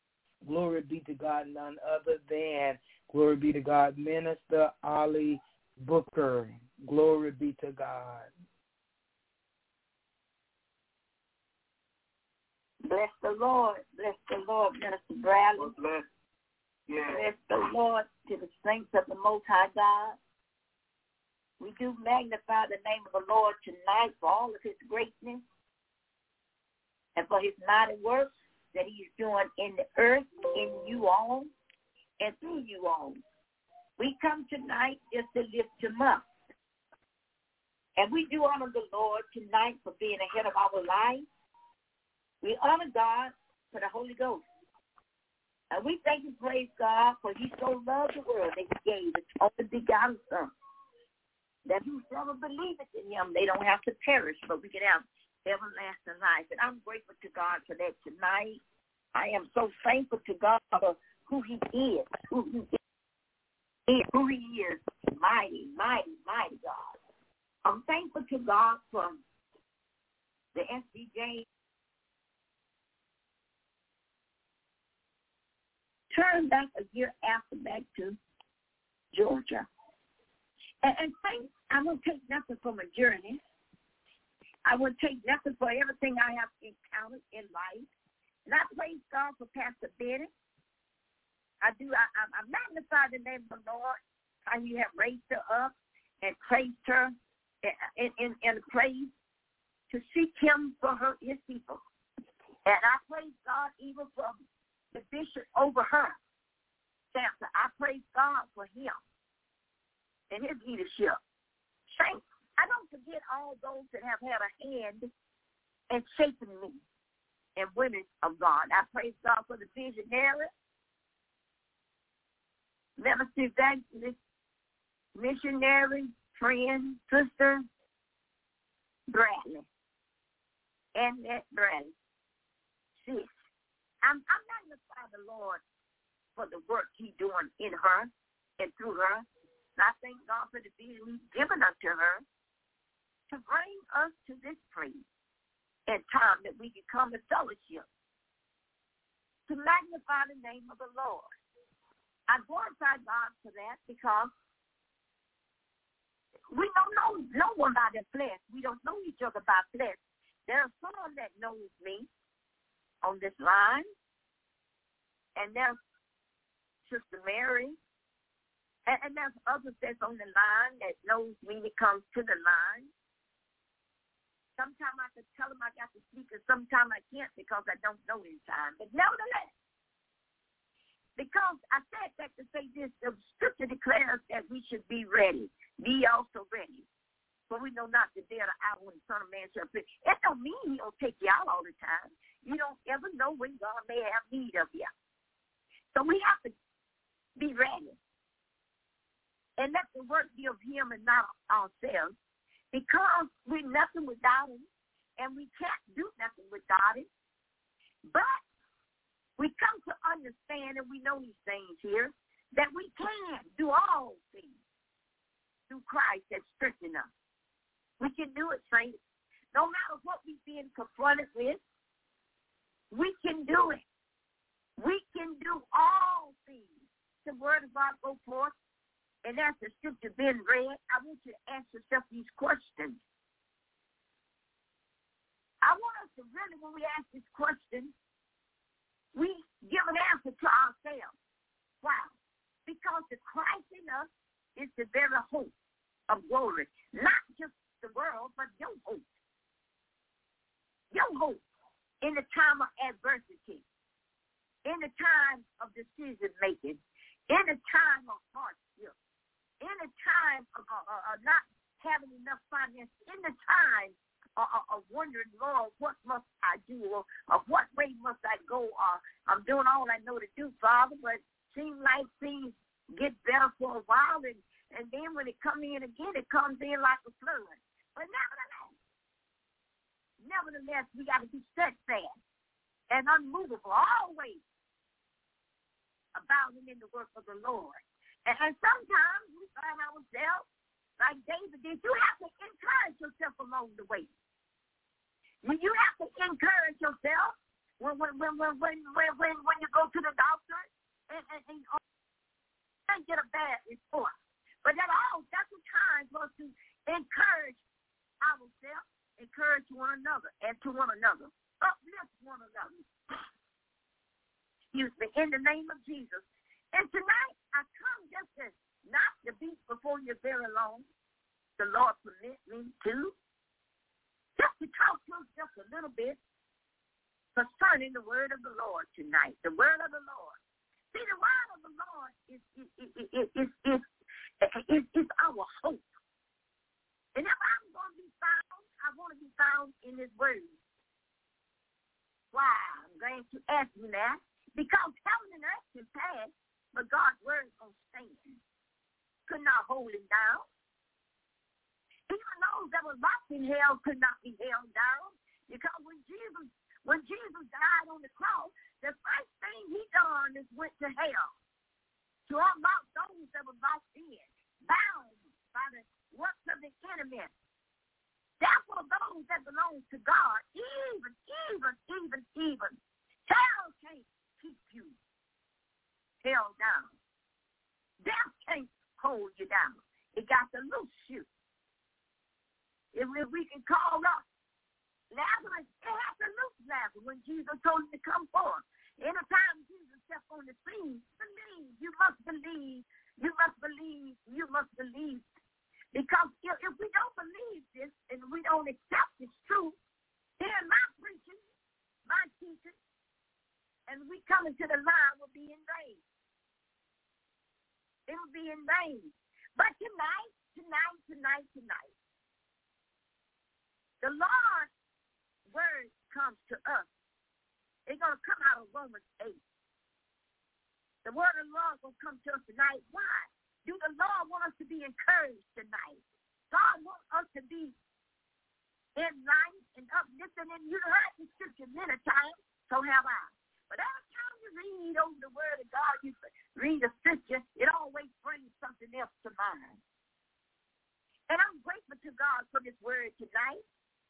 Glory be to God, none other than, glory be to God, Minister Ollie Booker. Glory be to God. Bless the Lord. Bless the Lord, Minister Bradley. Bless. Yeah. Bless the Lord to the saints of the Most High God. We do magnify the name of the Lord tonight for all of his greatness and for his mighty works that he is doing in the earth, in you all, and through you all. We come tonight just to lift him up. And we do honor the Lord tonight for being ahead of our life. We honor God for the Holy Ghost. And we thank and praise God, for he so loved the world that he gave his only begotten Son, that whosoever believeth in him, they don't have to perish, but we can have everlasting life. And I'm grateful to God for that tonight. I am so thankful to God for who he is, who he is, who he is, mighty, mighty, mighty God. I'm thankful to God for the S D J. Turn back a year after back to Georgia. And, and thank, I won't take nothing from a journey. I won't take nothing for everything I have encountered in life. And I praise God for Pastor Bennett. I do. I, I, I magnify the name of the Lord, how you have raised her up and praised her in, in, in praise to seek him for her, his people. And I praise God even for the bishop over her, Samson. I praise God for him and his leadership. Saints, I don't forget all those that have had a hand in shaping me and women of God. I praise God for the visionary, minister, evangelist, missionary, friend, sister, Bradley, Annette Bradley. Sis, I'm, I'm magnify the Lord for the work he's doing in her and through her. And I thank God for the vision he's given unto her to bring us to this place and time that we can come to fellowship, to magnify the name of the Lord. I glorify God for that because we don't know no one by their flesh. We don't know each other by flesh. There are some that knows me on this line, and there's Sister Mary, and, and there's others that's on the line that knows me that comes to the line. Sometimes I can tell them I got to speak, and sometimes I can't because I don't know in time. But nevertheless, because I said that to say this, the scripture declares that we should be ready. Be also ready. For we know not the day or the hour when the Son of Man shall appear. It don't mean he'll take you out all the time. You don't ever know when God may have need of you. So we have to be ready. And let the work be of him and not ourselves. Because we're nothing without him. And we can't do nothing without him. But we come to understand, and we know these things here, that we can do all things through Christ that strengthens us. We can do it, saints. No matter what we've been confronted with, we can do it. We can do all things. The word of God go forth, and as the scripture been read, I want you to ask yourself these questions. I want us to really, when we ask this question, we give an answer to ourselves. Why? Because the Christ in us is the very hope of glory. Not just the world, but your hope. Your hope in the time of adversity, in the time of decision making, in the time of hardship, in the time of uh, uh, not having enough finance, in the time uh, uh, of wondering, Lord, what must I do, or, or what way must I go? Or I'm doing all I know to do, Father, but it seems like things get better for a while, and, and then when it comes in again, it comes in like a flood. But nevertheless, nevertheless, we got to be steadfast and unmovable, always abounding in the work of the Lord. And, and sometimes we find ourselves, like David did, you have to encourage yourself along the way. When you have to encourage yourself when when when when when when, when, when you go to the doctor and, and, and, and get a bad report. But that all that's a time for us to encourage ourselves, encourage one another, and to one another. Uplift one another. Excuse me, in the name of Jesus. And tonight, I come just to not to be before you very long. The Lord permit me to. Just to talk to us just a little bit concerning the word of the Lord tonight. The word of the Lord. See, the word of the Lord is, is, is, is, is, is, is, is our hope. And if I'm going to be found, I want to be found in his word. Why? I'm glad you asked me that. Because heaven and earth but God's word is going to stand. Could not hold him down. Even those that were locked in hell could not be held down. Because when Jesus, when Jesus died on the cross, the first thing he done is went to hell to unlock those that were locked in, bound by the works of the enemy. Therefore, those that belong to God, even, even, even, even, hell can't keep you held down. Death can't hold you down. It got to loose you. If, if we can call up Lazarus, it had to loose Lazarus when Jesus told him to come forth. Anytime Jesus stepped on the scene, believe. You must believe. You must believe. You must believe. Because if, if we don't believe this and we don't accept this truth, then my preaching, my teaching, and we come into the line will be in vain. It will be in vain. But tonight, tonight, tonight, tonight, the Lord's word comes to us. It's going to come out of Romans eight. The word of the Lord is going to come to us tonight. Why? Do the Lord want us to be encouraged tonight? God wants us to be in life and uplifting. And you've heard the scripture many times, so have I. But every time you read over the word of God, you read the scripture, it always brings something else to mind. And I'm grateful to God for this word tonight.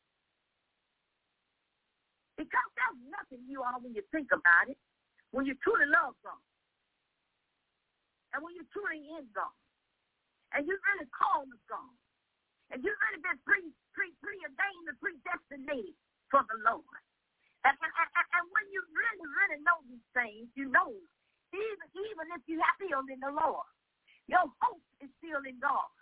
Because there's nothing you all when you think about it, when you truly love God, and when you truly in God, and you really call of God, and you've really been pre, pre, preordained and predestinated for the Lord. And, and, and, and when you really, really know these things, you know, even, even if you have still in the Lord, your hope is still in God.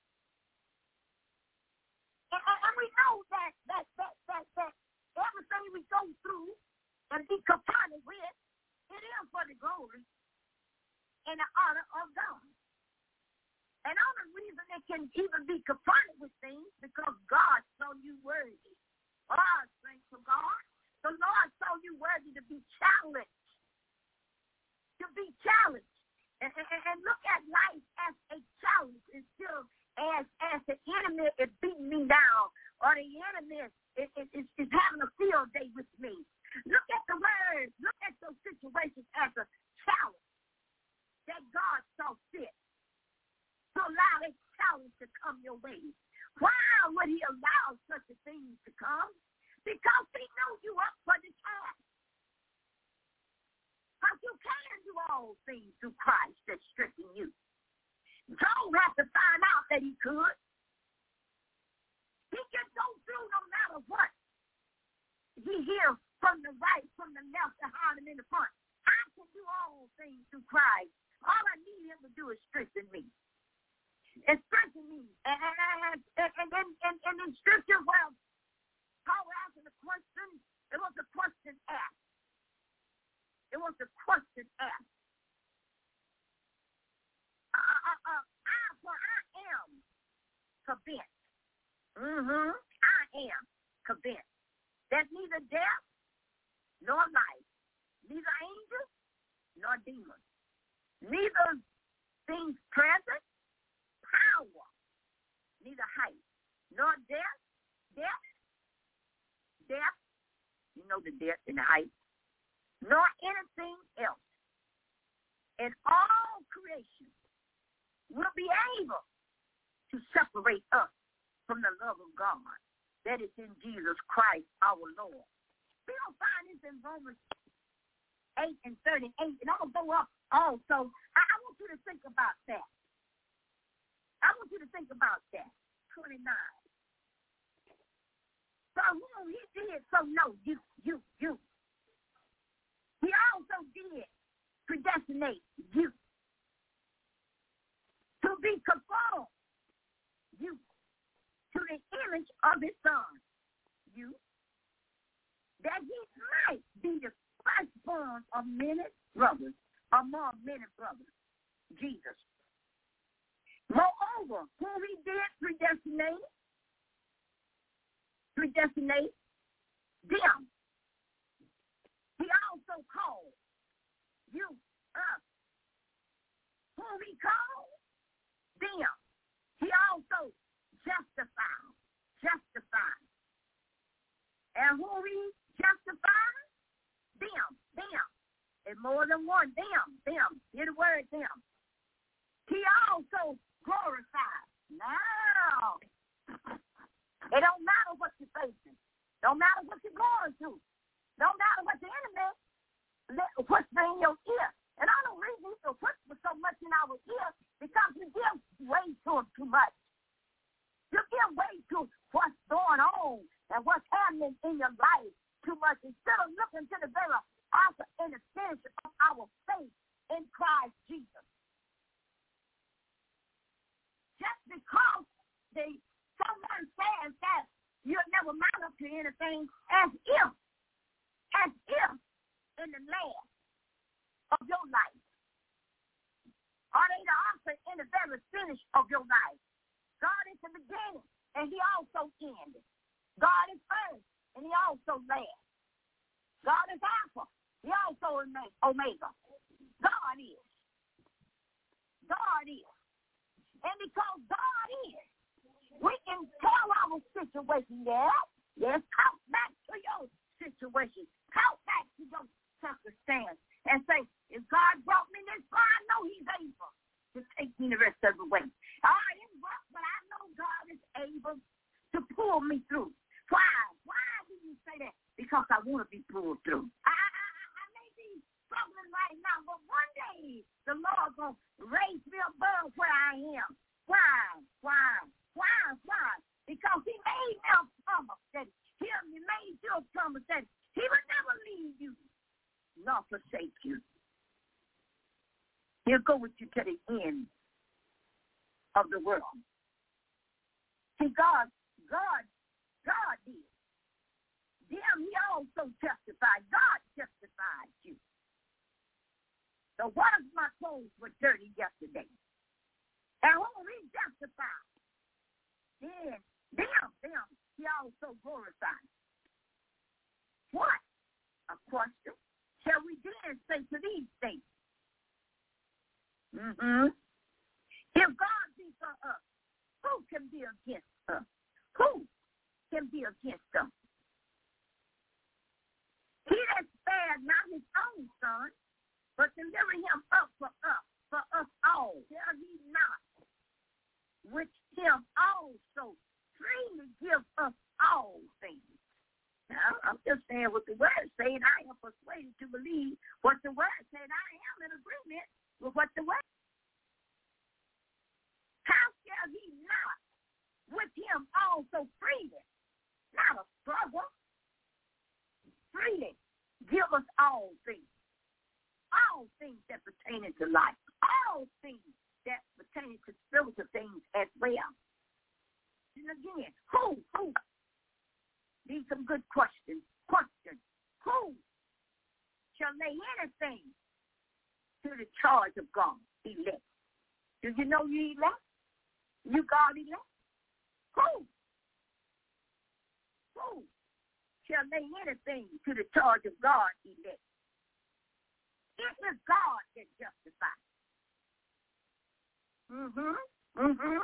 And, and, and we know that, that, that, that, that everything we go through and be confronted with, it is for the glory and the honor of God. And the only reason it can even be confronted with things because God saw you worthy. Oh, thanks to God. The Lord saw you worthy to be challenged. To be challenged. And, and, and look at life as a challenge instead of as, as the enemy is beating me down or the enemy is, is, is, is having a field day with me. Look at the words. Look at those situations as a challenge that God saw fit to allow a challenge to come your way. Why would he allow such a thing to come? Because he knows you up for the task. Because you can do all things through Christ that strengthens you. Job had to find out that he could. He can go through no matter what. He hears from the right, from the left, behind and in the front. I can do all things through Christ. All I need him to do is strengthen me. And strengthen me. And, and, and, and, and, and, and in scripture, well, Paul asked the question, it was a question asked. It was a question asked. Uh, uh, uh, I, for I am convinced. Mm-hmm. I am convinced that neither death nor life, neither angels nor demons, neither things present, power, neither height nor death, death, death, you know the death and the height, nor anything else in all creation will be able to separate us from the love of God that is in Jesus Christ our Lord. We don't find this in Romans eight and thirty-eight, and I'm going to go up also. I, I want you to think about that. I want you to think about that. twenty-nine. So who he did, so no, you, you, you. He also did predestinate you to be conformed, you, to the image of his son, you, that he might be the firstborn of many brothers, among many brothers, Jesus. Moreover, whom he did predestinate, predestinate them, he also called you, us, And who he justified? Them, them. It's more than one. Them, them. Hear the word, them. He also glorified. Now, it don't matter what you're facing. Don't matter what you're going through. Don't matter what the enemy whisper in your ear. And I don't reason he will whisper so much in our ear because you give way to him too much. You give way to what's going on and what's happening in your life too much instead of looking to the very author and the finisher of our faith in Christ Jesus. Just because they someone says that you'll never mount up to anything as if, as if in the land of your life. Are they the author and the very finish of your life? God is the beginning, and he also ended. God is first, and he also last. God is Alpha, he also is Omega. God is. God is. And because God is, we can tell our situation, yeah, yes, talk back to your situation. Talk back to your circumstance and say, if God brought me this far, I know he's able to take me the rest of the way. All right, it's rough, but I know God is able to pull me through. Why? Why do you say that? Because I want to be pulled through. I, I, I may be struggling right now, but one day the Lord going to raise me above where I am. Why? Why? Why? Why? Because he made me a promise that he made you a promise that he would never leave you nor forsake you. He'll go with you to the end of the world. See, God, God, God did. Them he also justified. God justified you. So what if my clothes were dirty yesterday? And who he justified? Then, them, them, he also glorified. What? A question. Shall we then say to these things? Mm-hmm. If God be for us, who can be against us? Who can be against us? He that spared not his own son, but delivered him up for us, for us all. Shall he not, which him also freely give us all things? Now, I'm just saying what the word said. I am persuaded to believe what the word said. I am in agreement with what the word. How shall he not with him also freely, not a struggle, freely give us all things, all things that pertain to life, all things that pertain to spiritual things as well. And again, who, who? These are some good questions. Questions. Who shall lay anything to the charge of God? Elect. Do you know you elect? You God elect? Who? Who shall lay anything to the charge of God elect? It is God that justifies. Mm-hmm. Mm-hmm.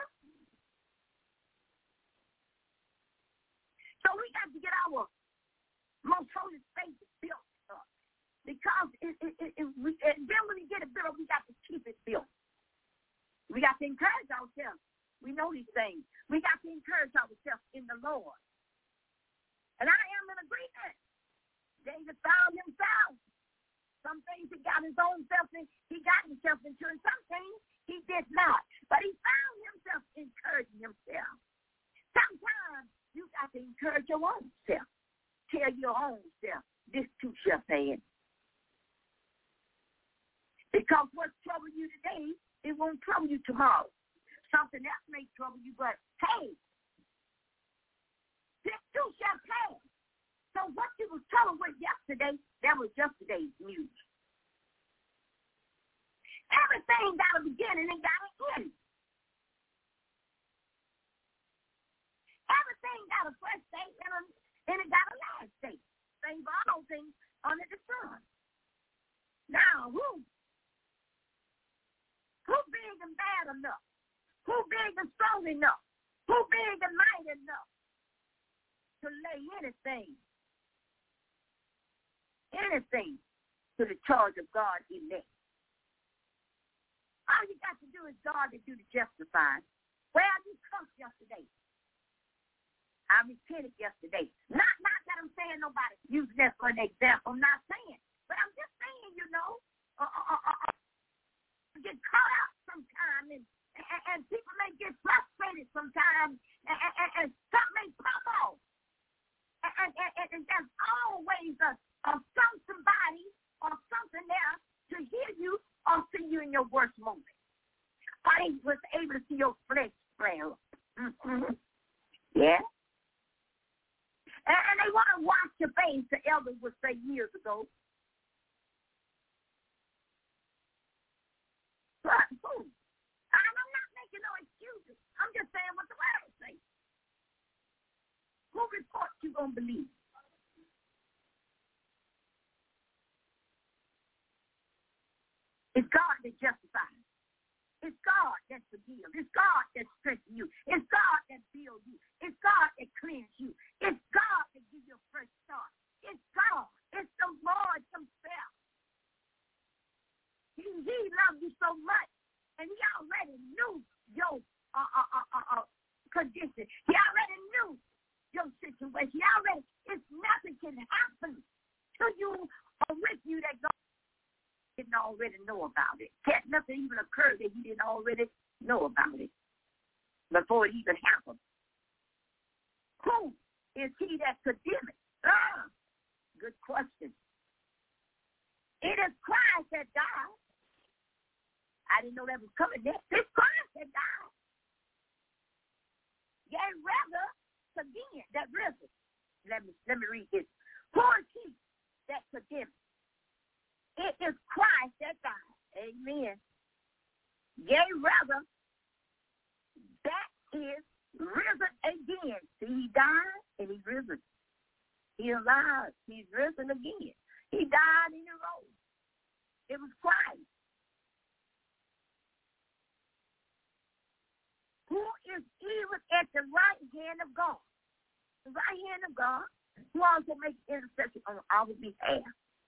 So we got to get our most holy faith built up. Because it, it, it, it, we, and then when we get it built up, we got to keep it built. We got to encourage ourselves. We know these things. We got to encourage ourselves in the Lord. And I am in agreement. David found himself. Some things he got his own self in, he got himself into, and some things he did not. But he found himself encouraging himself. Sometimes you got to encourage your own self. Tell your own self, this too shall pass. Because what trouble you today, it won't trouble you tomorrow. Something else may trouble you, but hey, this too shall pass. So what you was troubled with yesterday, that was yesterday's news. Everything got a beginning and got an end. Everything got a first date and, a, and it got a last date. Same for all things under the sun. Now, who? Who big and bad enough? Who big and strong enough? Who big and mighty enough to lay anything anything to the charge of God elect. All you got to do is God to do the justifying. Well, you cussed yesterday. I repented yesterday. Not, not that I'm saying nobody using that for an example. I'm not saying. But I'm just saying, you know, uh, uh, uh, uh, get caught out sometimes, and, and, and people may get frustrated sometimes, and, and, and something may pop off. And, and, and, and there's always a, a some somebody or something there to hear you or see you in your worst moment. Or they was able to see your flesh flare up. Mm-hmm. Yeah. And, and they want to wash your face, the elders would say years ago. But who? I'm not making no excuses. I'm just saying what the Bible says. Who report you gonna believe? It's God that justifies. It's God that forgives. It's God that strengthens you. It's God that builds you. It's God that cleans you. It's God that gives you a fresh start. It's God. It's the Lord himself. He, he loves you so much, and he already knew your uh, uh, uh, uh, uh, condition. He already knew your situation. He already, it's nothing can happen to you or with you that God didn't already know about it. Can't nothing even occur that he didn't already know about it before it even happened. Who is he that condemned it? Ah, good question. It is Christ that died. I didn't know that was coming next. It's Christ that died. Yea, rather, again, that risen. Let me let me read this. Who is he that condemned? It is Christ that died. Amen. Yea, rather, that is risen again. See, he died and he's risen. He's alive. He's risen again. He died and he rose. It was Christ. Who is even at the right hand of God? The right hand of God, who also makes intercession on our behalf.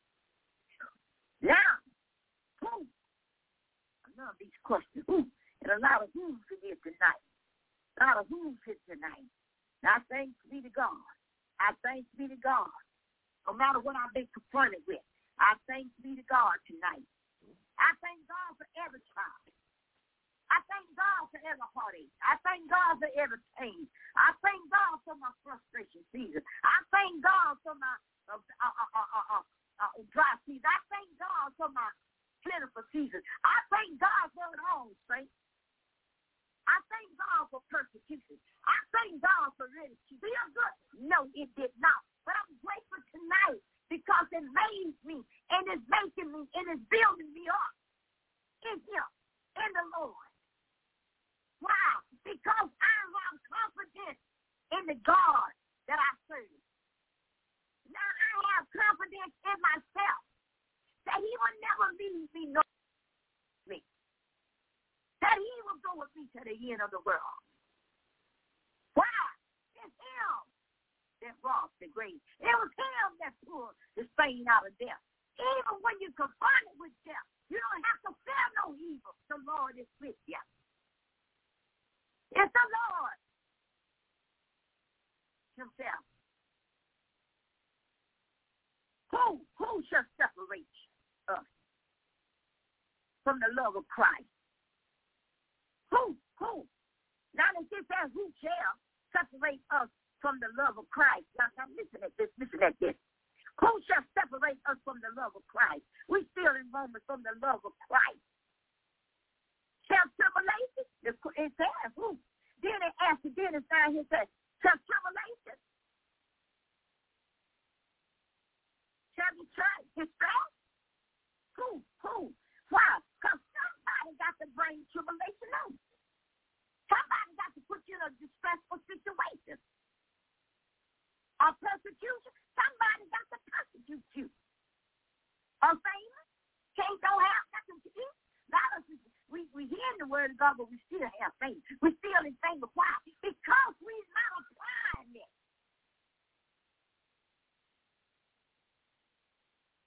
Now, who? I love these questions. Who? And a lot of who's in here tonight. A lot of who's here tonight. Now, thanks be to God. I thanks be to God. No matter what I've been confronted with, I thanks be to God tonight. I thank God for every child. I thank God for every heartache. I thank God for every pain. I thank God for my frustration season. I thank God for my uh, uh, uh, uh, uh, uh, dry season. I thank God for my plentiful season. I thank God for it all, saints. I thank God for persecution. I thank God for ridicule. Feel good? No, it did not. But I'm grateful tonight because it made me and it's making me and it's building me up in Him, in the Lord. Why? Because I have confidence in the God that I serve. Now I have confidence in myself that He will never leave me nor me. That He will go with me to the end of the world. Why? It's Him that brought the grave. It was Him that pulled the stain out of death. Even when you're confronted with death, you don't have to fear no evil. The Lord is with you. It's the Lord Himself. Who, who shall separate us from the love of Christ? Who, who? Now that this says who shall separate us from the love of Christ. Now, now listen at this, listen at this. Who shall separate us from the love of Christ? We still in Romans from the love of Christ. Shall tribulation? It says who? Then it asks again, it's down here, it says, shall tribulation? Shall be tried? Distress? Who? Who? Why? Because somebody got to bring tribulation on. Somebody got to put you in a distressful situation. Or persecution. Somebody got to persecute you. Or famous. Can't don't have nothing to eat. Not us. We, we hear the word of God, but we still have faith. We still in faith. Why? Because we're not applying it.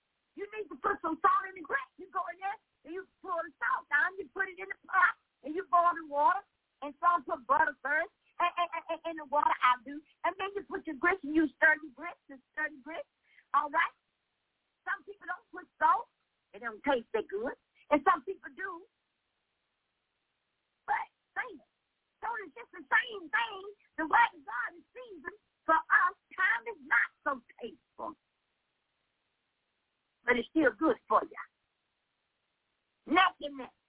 need to put some salt in the grits. You go in there and you pour the salt down. You put it in the pot and you boil the water. And some put butter first and, and, and, and the water I do. And then you put your grits and you stir the grits and stir the grits. All right? Some people don't put salt. It don't taste that good. And some people do. But same. So it's just the same thing. The word of God is seasoned for us. Time is not so tasteful. But it's still good for you. Neck and neck.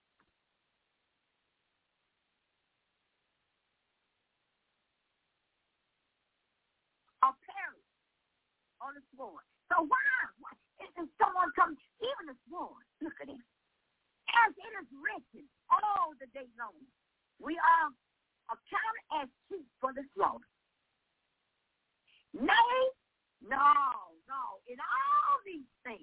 Or perish on the sword. So why? why if someone comes, even the sword, look at it. As it is written all the day long, we are accounted as sheep for the slaughter. Nay, no, no. In all these things,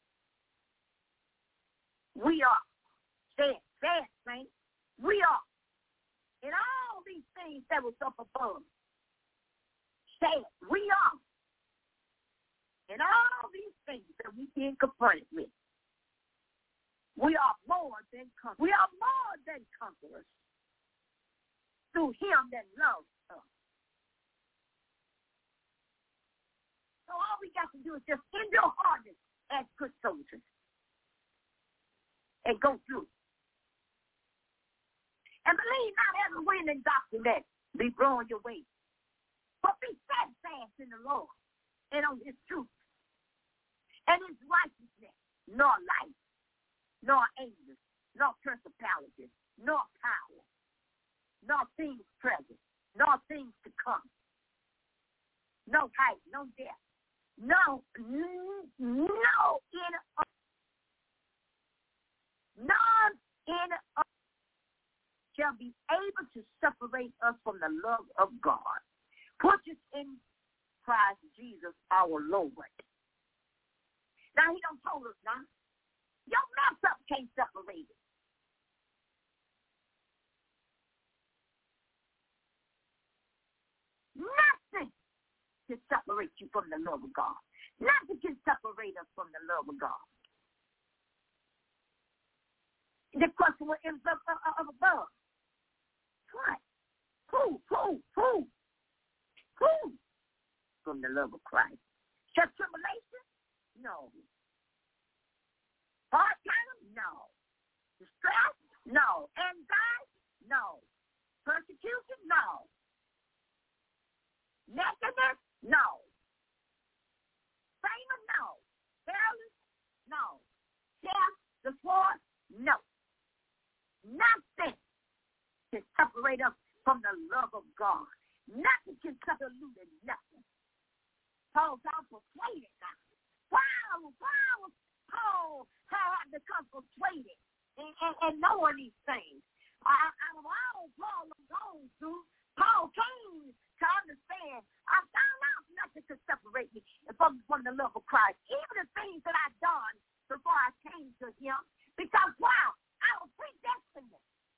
we are. Say it, say it, saints. We are. In all these things that was up above. Say it, we are. In all these things that we being confronted with. We are more than conquerors. We are more than conquerors. Through him that loves us. So all we got to do is just endure hardness as good soldiers. And go through. And believe not every wind and doctrine that be blowing your way. But be steadfast in the Lord and on his truth. And his righteousness, nor life, nor angels, nor principalities, nor power, nor things present, nor things to come, no height, no depth, no, no in none in us shall be able to separate us from the love of God, which is in Christ Jesus our Lord. Now, he don't told us now. Your mess up can't separate it. Nothing can separate you from the love of God. Nothing can separate us from the love of God. The question was in the of above. What? Who? Who? Who? Who? From the love of Christ. Just tribulation? No. Hard time? No. Distress? No. Anxiety? No. Persecution? No. Nakedness? No. Famine? No. Failure? No. Death? The sword? No. Nothing can separate us from the love of God. Nothing can separate nothing. Paul's out persuaded now. Wow, wow, Paul had become persuaded and, and, and knowing these things. Out of all Paul was going through, Paul came to understand. I found out nothing could separate me from, from the love of Christ. Even the things that I've done before I came to him. Because, wow, I was predestined.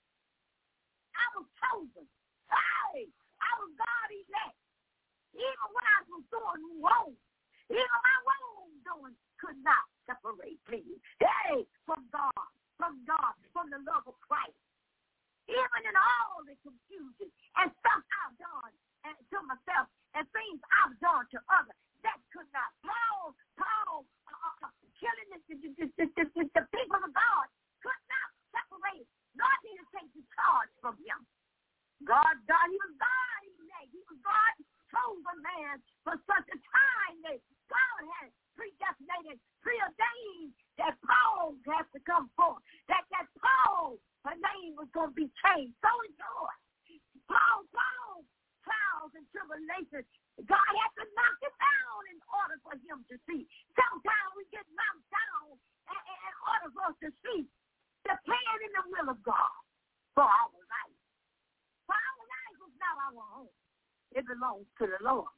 I was chosen. Hey, I was God elect. Even when I was doing wrong, even my wrong doing could not separate me. Hey, from God, from God, from the love of Christ. Even in all the confusion and stuff I've done and to myself and things I've done to others, that could not. Paul, Paul, uh, uh, killing the, the, the, the, the, the people of God could not separate, nor did it take the charge from him. God, God, he was God elect. He was God chosen man for such a time that God had predestinated, preordained that Paul has to come forth. That that Paul, her name was going to be changed. So is yours. Paul, Paul, trials and tribulations. God had to knock it down in order for him to see. Sometimes we get knocked down in, in order for us to see the plan and the will of God for our life. For our life is not our own. It belongs to the Lord.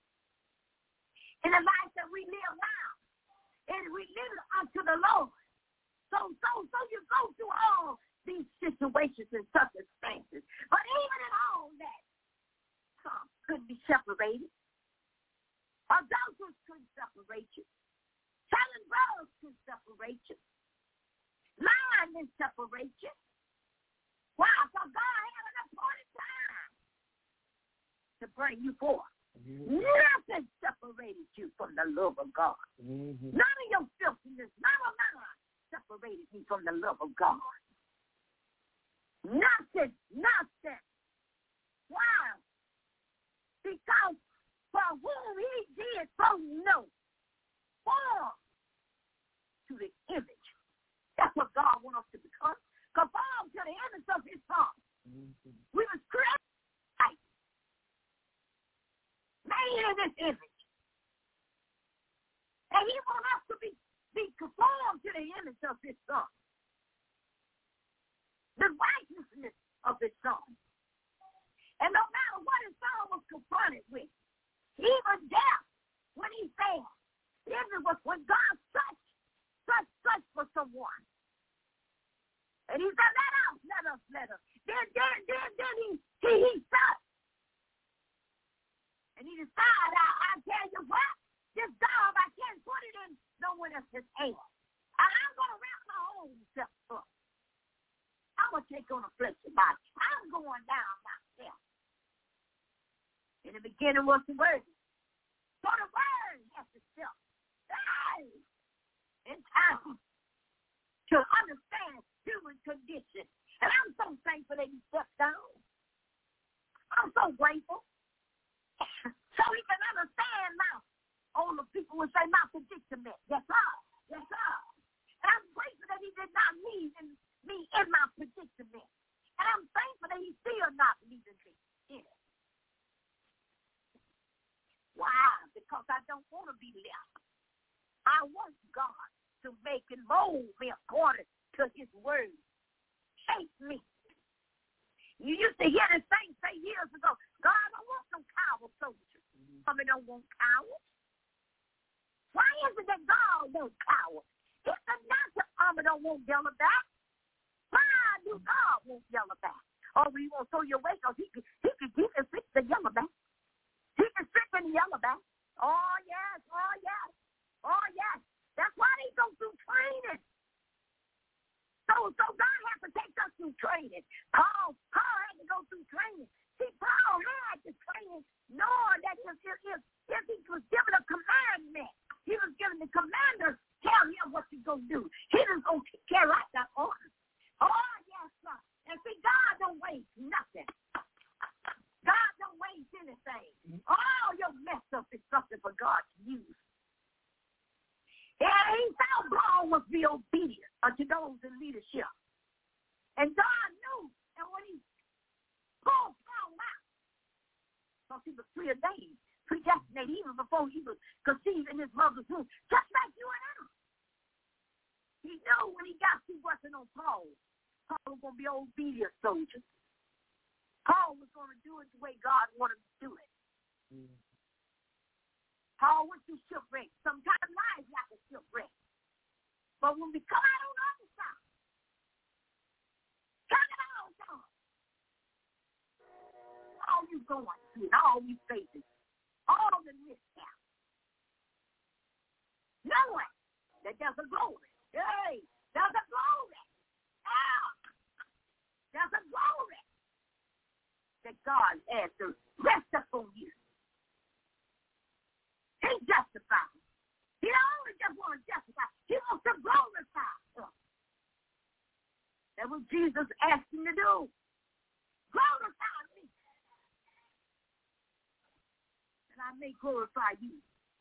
In the life that we live now, and we live unto the Lord. So, so, so you go through all these situations and circumstances. But even in all that, some couldn't be separated. Adulterers couldn't separate you. Telling brothers couldn't separate bring you forth. Mm-hmm. Nothing separated you from the love of God. Mm-hmm. None of your filthiness, none of mine separated me from the love of God. Nothing, nothing. Why? Because for whom he did foreknow, form to the image. That's what God wants us to become. Conform to the image of his son. Mm-hmm. We was created right. Made in this image. And he wants us to be, be conformed to the image of his son. The righteousness of his son. And no matter what his son was confronted with, he was there when he said, if it was when God such, such, such for someone. And he said, let us, let us, let us. Then, then, then, then he, he, he stopped. And he decided, I, I tell you what, this dog, I can't put it in no one else's hand. And I'm going to wrap my own self up. I'm going to take on a fleshly body. I'm going down myself. In the beginning was the Word. So the Word has itself. Hey! In time to understand human condition. And I'm so thankful that he stepped down. I'm so grateful. So he can understand now. All the people would say my predicament. That's all. That's all. And I'm grateful that he did not leave in, me in my predicament. And I'm thankful that he's still not leaving me in it. Why? Because I don't want to be left. I want God to make and mold me according to his word. Shape me. You used to hear the saints say years ago, God, I don't want some coward soldiers. Some don't want cowards. Why is it that God wants cowards? If the natural armor don't want yellow back, why do God want yellow back? Oh, we won't throw you away because he can, he can, he can fix the yellow back. He can strengthen the yellow back. Oh, yes, oh, yes, oh, yes. That's why they go through training. So, so God has to take us through training. Paul, Paul had to go through training. See, Paul had to train knowing that if, if, if, if he was given a commandment, he was given the commander tell him what he's going to do. He was going to carry out that order. Oh, yes, sir. And see, God don't waste nothing. God don't waste anything. All your mess up is something for God to use. And he found Paul must be obedient unto those in leadership. And God knew, and when he pulled Paul out, because he was preordained, predestinated, even before he was conceived in his mother's womb, just like you and I. He knew when he got through working on Paul, Paul was going to be an obedient soldier. Paul was going to do it the way God wanted him to do it. Mm. Paul went through shipwreck. Sometimes life like a shipwreck. But when we come out on the other side, come it all down. All you going through, all you facing, all the mishaps. Knowing that there's a glory. Hey, there's a glory. Ah, there's a glory that God has to rest upon you. He justifies. He don't only just want to justify. He wants to glorify us. That's what Jesus asked him to do. Glorify me. And I may glorify you.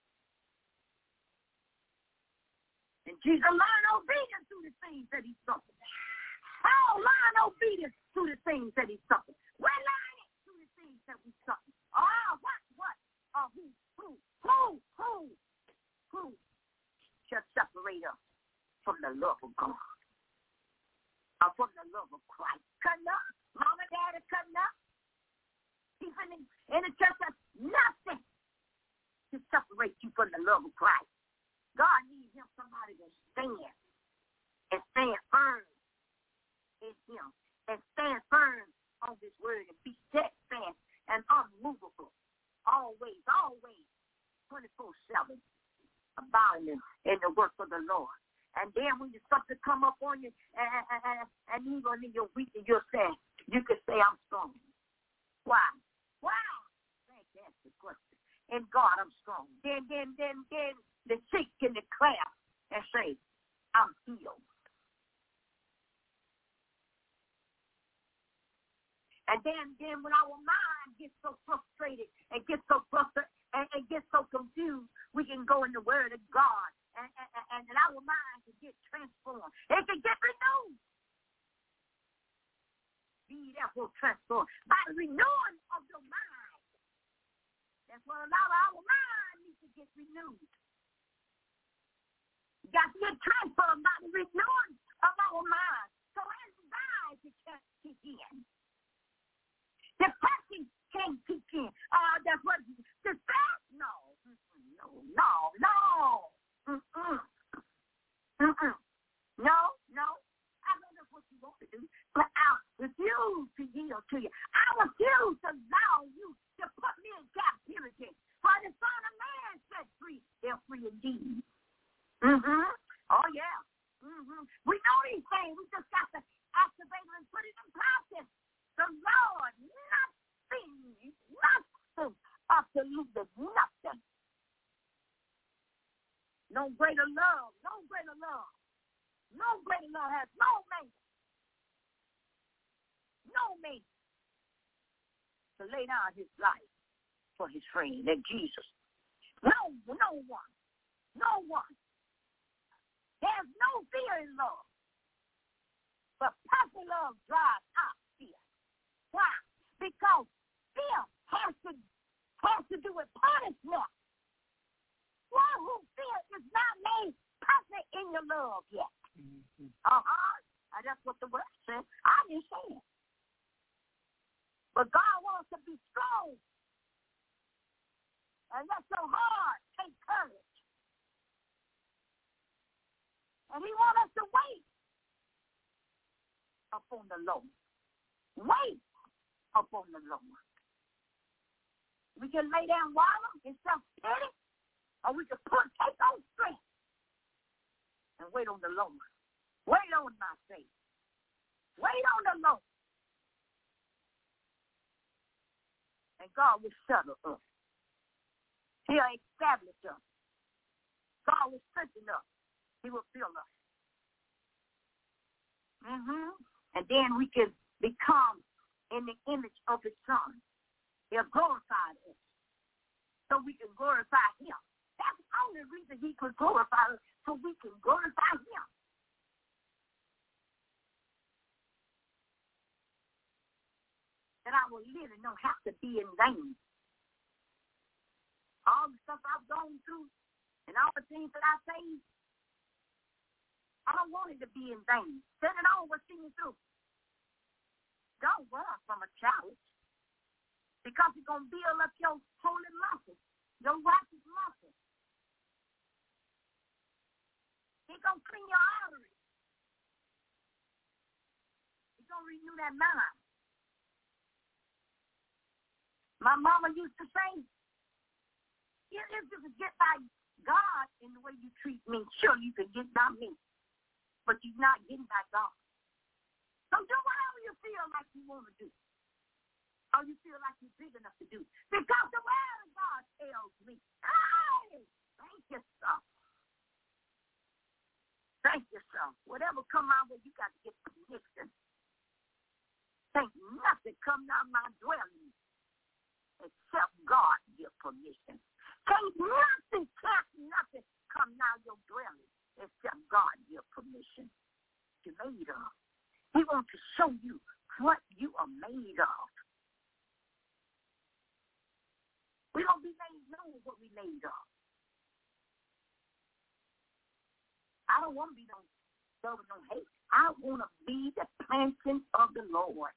And Jesus learned obedience through the things that he suffered. Oh, learn obedience through the things that he suffered. We're learning through the things that we suffered. Oh, what, what? Oh, who, who, who, who, who shall separate us from the love of God? Or from the love of Christ? Cutting up? Mama, daddy cutting up? Even in, in the church, there's nothing to separate you from the love of Christ. God needs him somebody to stand and stand firm in him and stand firm on this word and be steadfast and unmovable. Always, always, twenty-four seven, abounding in the work of the Lord. And then when you something come up on you, and, and, and even in your weakness, you'll say, you can say, I'm strong. Why? Why? Thank in God I'm strong. Then, then, then, then the sick can declare and say, I'm healed. And then, then when our mind gets so frustrated and gets so frustrated and, and gets so confused, we can go in the Word of God and, and, and our mind can get transformed. It can get renewed. Be therefore transformed by the renewing of your mind. That's what a lot of our mind needs to get renewed. You got to get transformed by the renewing of our mind. So anxiety can't kick in. Depression can't kick in. Uh, that's what despair. No, no, no, no. Mm-mm. Mm-mm. No, no. I know that's what you want to do, but I refuse to yield to you. I refuse to allow you to put me in captivity. For the Son of Man set free, they're free indeed. Mm-hmm. Oh, yeah. Mm-hmm. We know these things. We just got to activate them and put it in practice. The Lord, nothing, nothing, absolutely nothing. No greater love, no greater love. No greater love has no man. No man to lay down his life for his friend than Jesus. No, no one. No one. There's no fear in love. But perfect love drives out fear. Why? Because fear has to has to do with punishment. One who fears is not made perfect in your love yet. Mm-hmm. Uh-huh. And that's what the word says. I didn't say it. But God wants to be strong. And let your heart take courage. And he wants us to wait upon the Lord. Wait upon the Lord. We can lay down wallow in self-pity, or we can put take on strength and wait on the Lord. Wait on my faith. Wait on the Lord. And God will settle us. He'll establish us. God will strengthen us. He will fill us. Mm-hmm. And then we can become in the image of his Son. He'll glorify us. So we can glorify him. That's the only reason he could glorify us, so we can glorify him. That our living don't have to be in vain. All the stuff I've gone through and all the things that I say, I don't want it to be in vain. Send it on what's seeing through. Don't run from a challenge, because it's going to build up your holy muscles, your righteous muscles. It's going to clean your arteries. It's going to renew that mind. My mama used to say, if you could get by God in the way you treat me, sure you can get by me, but you're not getting by God. So do whatever you feel like you want to do, or you feel like you're big enough to do, because the word of God tells me, hey, thank you, son. Thank you, son. Whatever come out where you got to get permission. Ain't nothing come out my dwelling except God give permission. Can't nothing, can't nothing come out your dwelling except God give permission. You're made of. He wants to show you what you are made of. We don't be made know what we made of. I don't want to be no love no hate. I want to be the planting of the Lord.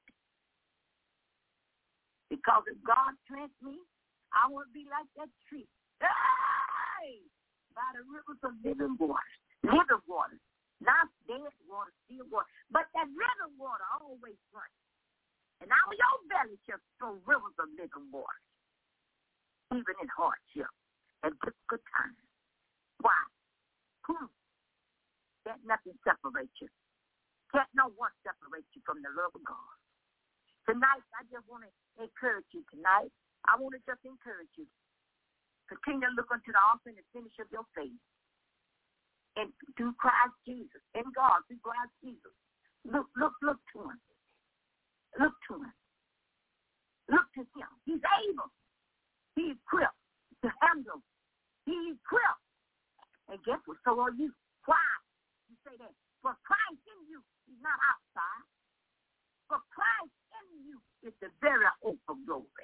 Because if God plants me, I want to be like that tree. Hey! By the rivers of living water. Living water. Not dead water, still water. But that living water always runs. And out of your belly shall flow rivers of living water. Even in hardship and difficult times. Why? Hmm. Can't nothing separate you. Can't no one separate you from the love of God. Tonight, I just want to encourage you tonight. I want to just encourage you. Continue to look unto the author and the finish of your faith. And through Christ Jesus, in God, through Christ Jesus. Look, look, look to him. Look to him. Look to him. He's able. He's equipped to handle. He's equipped. And guess what? So are you. Why? You say that. For Christ in you, he's not outside. For Christ in you is the very hope of glory.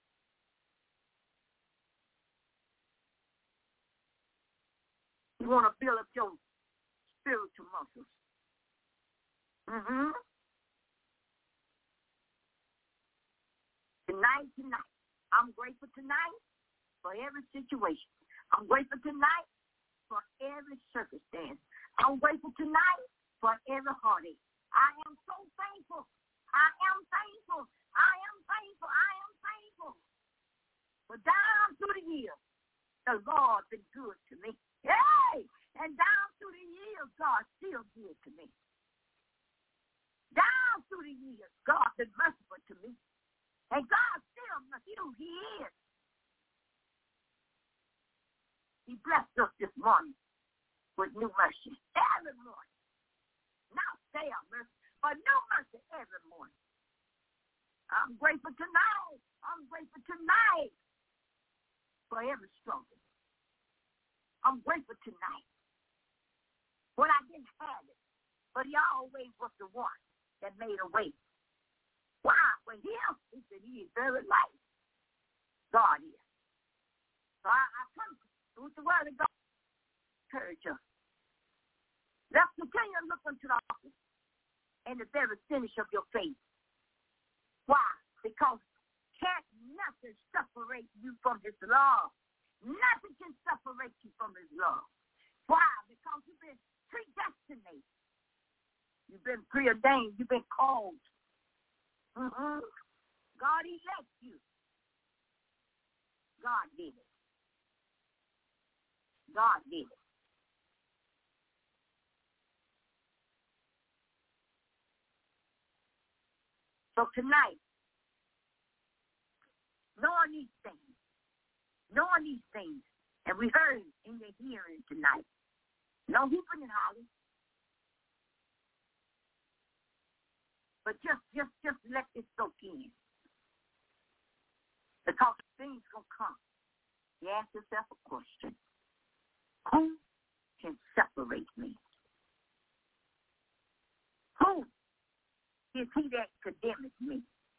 You want to build up your spiritual muscles. Mm-hmm. Tonight, tonight. I'm grateful tonight for every situation. I'm grateful tonight for every circumstance. I'm grateful tonight for every heartache. I am so thankful. I am thankful. I am thankful. I am thankful. But down through the years, the Lord's been good to me. Hey! And down through the years, God still good to me. Down through the years, God's been merciful to me. And God still merciful. He is. He blessed us this morning with new mercy every morning. Not say a mercy, but new mercy every morning. I'm grateful tonight. I'm grateful tonight for every struggle. I'm grateful tonight. When I didn't have it, but he always was the one that made a way. Why? For him, he said he is very light. God is. So I, I come with the word of God. Encourage us. Let's continue to look unto the office and the very finish of your faith. Why? Because can't nothing separate you from his love. Nothing can separate you from his love. Why? Because you've been predestinated. You've been preordained. You've been called. Mm-hmm. God elected you. God did it. God did it. So tonight, knowing these things, knowing these things, and we heard in your hearing tonight, no hooping and hollering, but just, just, just let this soak in. Because things gonna come. You ask yourself a question. Who can separate me? Who is he that condemneth me?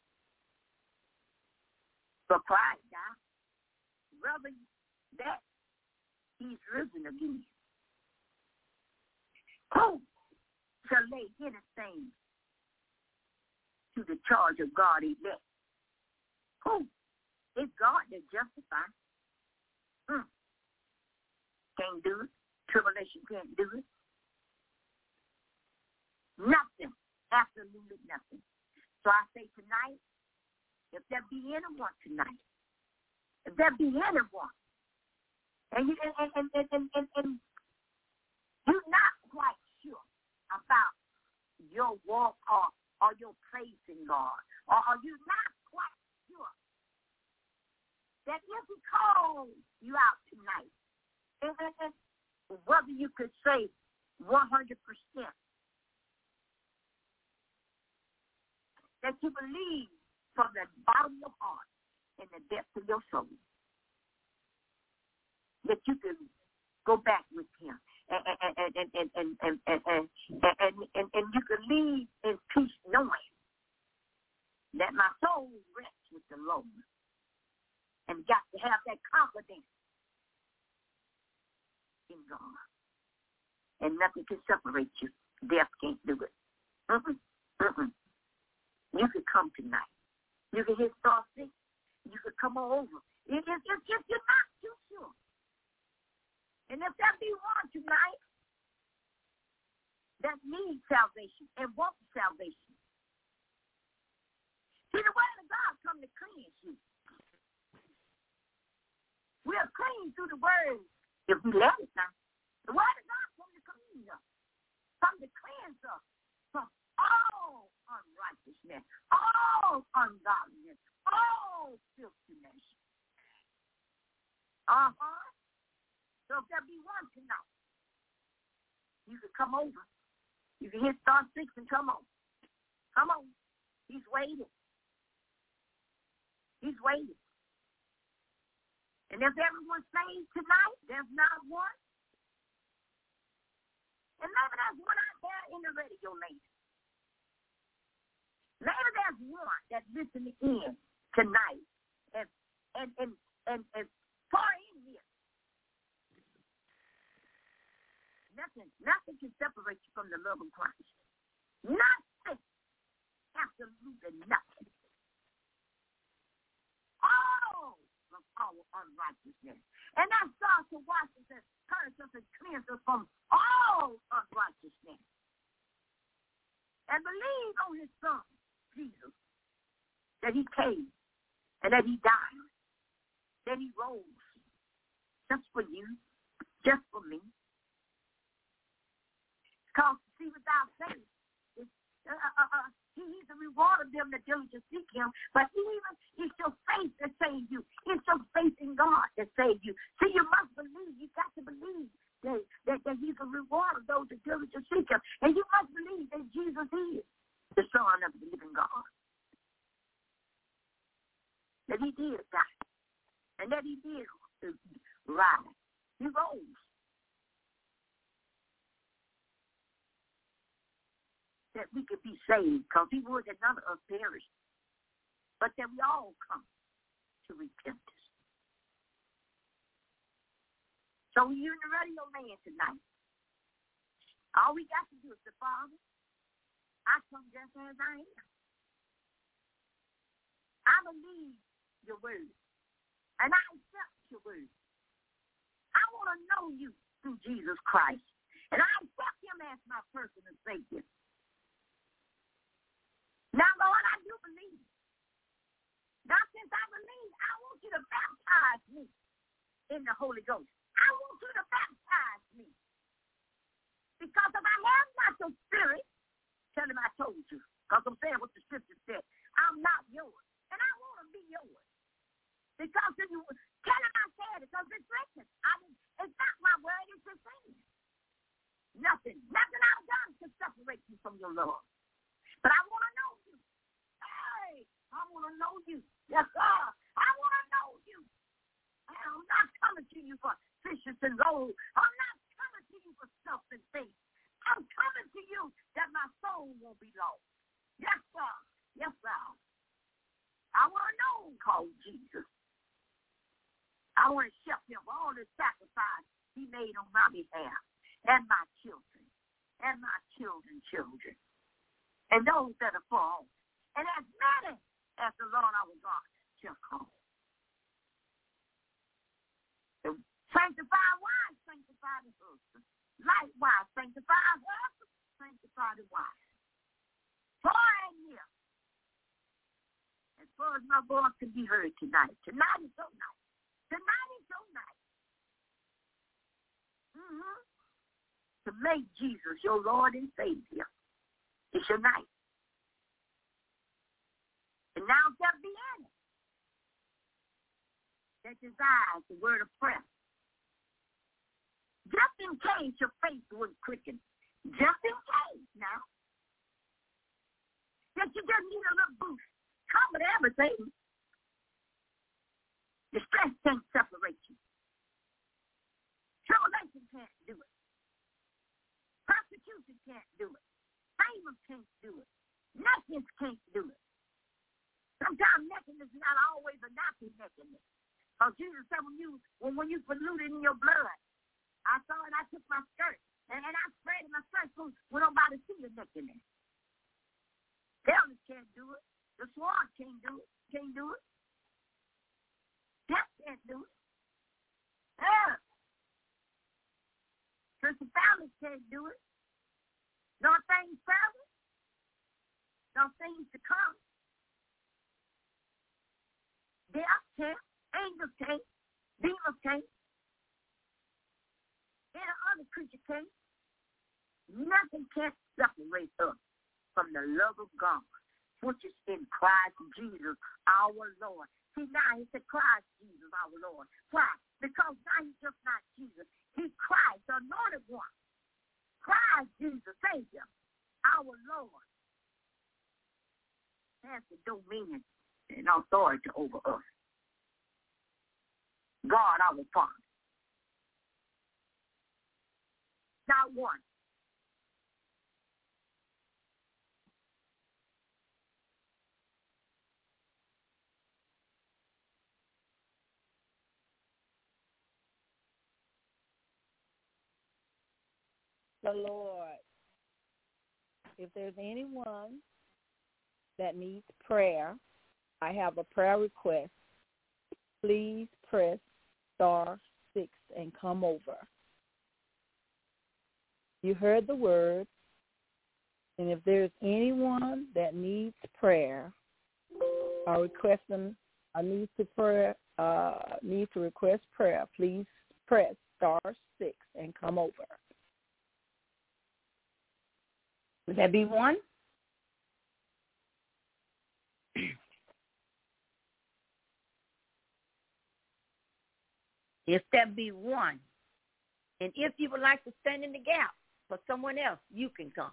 For Christ died. Rather that he's risen again. Who shall lay anything to the charge of God elect? Who? It's God that justifies. Hmm. Can't do it. Tribulation can't do it. Nothing. Absolutely nothing. So I say tonight, if there be anyone tonight, if there be anyone, and, you, and, and, and, and, and, and you're not quite sure about your walk or, or your place in God, or, or you're not quite sure that if he calls you out tonight, and, and, and whether you could say one hundred percent that you believe from the bottom of your heart and the depths of your soul that you can go back with him and and and and and and and, and, and, and, and, and you can leave in peace knowing that my soul rests with the Lord. And got to have that confidence in God. And nothing can separate you. Death can't do it. Mm-mm. Mm-mm. You could come tonight. You could hit star six. You could come on over. If, if, if, if you're not too sure. And if there be one tonight that needs salvation and wants salvation. See, the word of God come to cleanse you. We are clean through the word if we let it now. The word of God comes to cleanse us, comes to cleanse us from all unrighteousness, all ungodliness, all filthiness. Uh-huh. So if there be one tonight, you can come over. You can hit star six and come on. Come on. He's waiting. He's waiting. And if everyone's saved tonight, there's not one. And maybe there's one out there in the radio land. Maybe there's one that's listening in tonight and and and and, and far in here. Nothing, nothing can separate you from the love of Christ. Nothing. Absolutely nothing. All from our unrighteousness. And that starts to wash us and purge us and cleanse us from all unrighteousness. And believe on his son, Jesus, that he came and that he died, that he rose just for you, just for me. Because to see without faith, it's, uh, uh, uh, he, he's a reward of them that diligently seek him. But even it's your faith that saves you. It's your faith in God that saves you. See, you must believe. You got to believe that, that, that he's a reward of those that diligently seek him. And you must believe that Jesus is the Son of the living God. That he did die. And that he did rise. He rose. That we could be saved, because he would that none of us perish, but that we all come to repentance. So you're in the radio land tonight. All we got to do is say, Father, I come just as I am. I believe your word, and I accept your word. I want to know you through Jesus Christ, and I accept him as my personal Savior. Now, Lord, I do believe. Now, since I believe, I want you to baptize me in the Holy Ghost. I want you to baptize me. Because if I have not your spirit, tell him I told you. Because I'm saying what the scripture said. I'm not yours. And I want to be yours. Because if you tell him I said it, because it's written. I mean, it's not my word, it's his thing. Nothing. Nothing I've done can separate you from your love. But I want to know you. Hey, I want to know you. Yes, sir. I want to know you. I'm not coming to you for fishes and gold. I'm not coming to you for stuff and things. I'm coming to you that my soul won't be lost. Yes, sir. Yes, sir. I want to know him called Jesus. I want to accept him for all the sacrifice he made on my behalf and my children and my children's children. And those that are far off. And as many as the Lord our God shall call. The sanctified wives sanctify the husband. Likewise, sanctify the husband, sanctify the wife. Far and near. As far as my voice can be heard tonight. Tonight is your night. Tonight is your night. Mm-hmm. To make Jesus your Lord and Savior. It's your night. And now there be in it that desires the word of prayer. Just in case your faith was quickened. Just in case now. That you just need a little boost. Come with everything. Distress can't separate you. Tribulation can't do it. Persecution can't do it. Favor can't do it. Nakedness can't do it. Sometimes nakedness is not always a nasty nakedness. Because Jesus said when you when, when you polluted in your blood, I saw it, I took my skirt, and, and I spread my skirt so when nobody see your nakedness. Devils can't do it. The sword can't do it. Can't do it. Death can't do it. Yeah. Principalities can't do it. No things present. No things to come. Death can't. Angels can't. Demons can't. Any other creature can't. Nothing can separate us from the love of God which is in Christ Jesus, our Lord. See, now he said Christ Jesus, our Lord. Why? Because now he's just not Jesus. He's Christ, the anointed one. Christ Jesus, Savior, our Lord, has the dominion and authority over us. God, our Father. Not one. The Lord. If there's anyone that needs prayer, I have a prayer request. Please press star six and come over. You heard the word, and if there's anyone that needs prayer or requesting a need to prayer, uh, need to request prayer, please press star six and come over. Would that be one? If that be one, and if you would like to stand in the gap for someone else, you can come.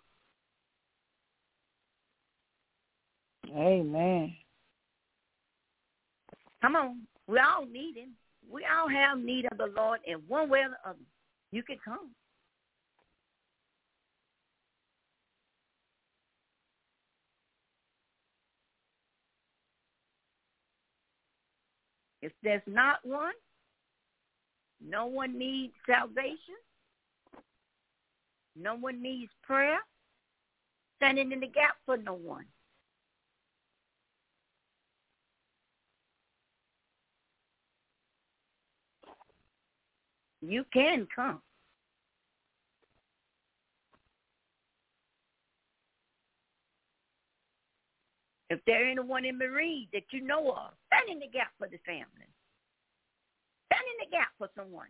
Amen. Come on. We all need him. We all have need of the Lord in one way or the other. You can come. If there's not one, no one needs salvation. No one needs prayer. Standing in the gap for no one. You can come. If there ain't anyone in Marie that you know of, stand in the gap for the family. Stand in the gap for someone.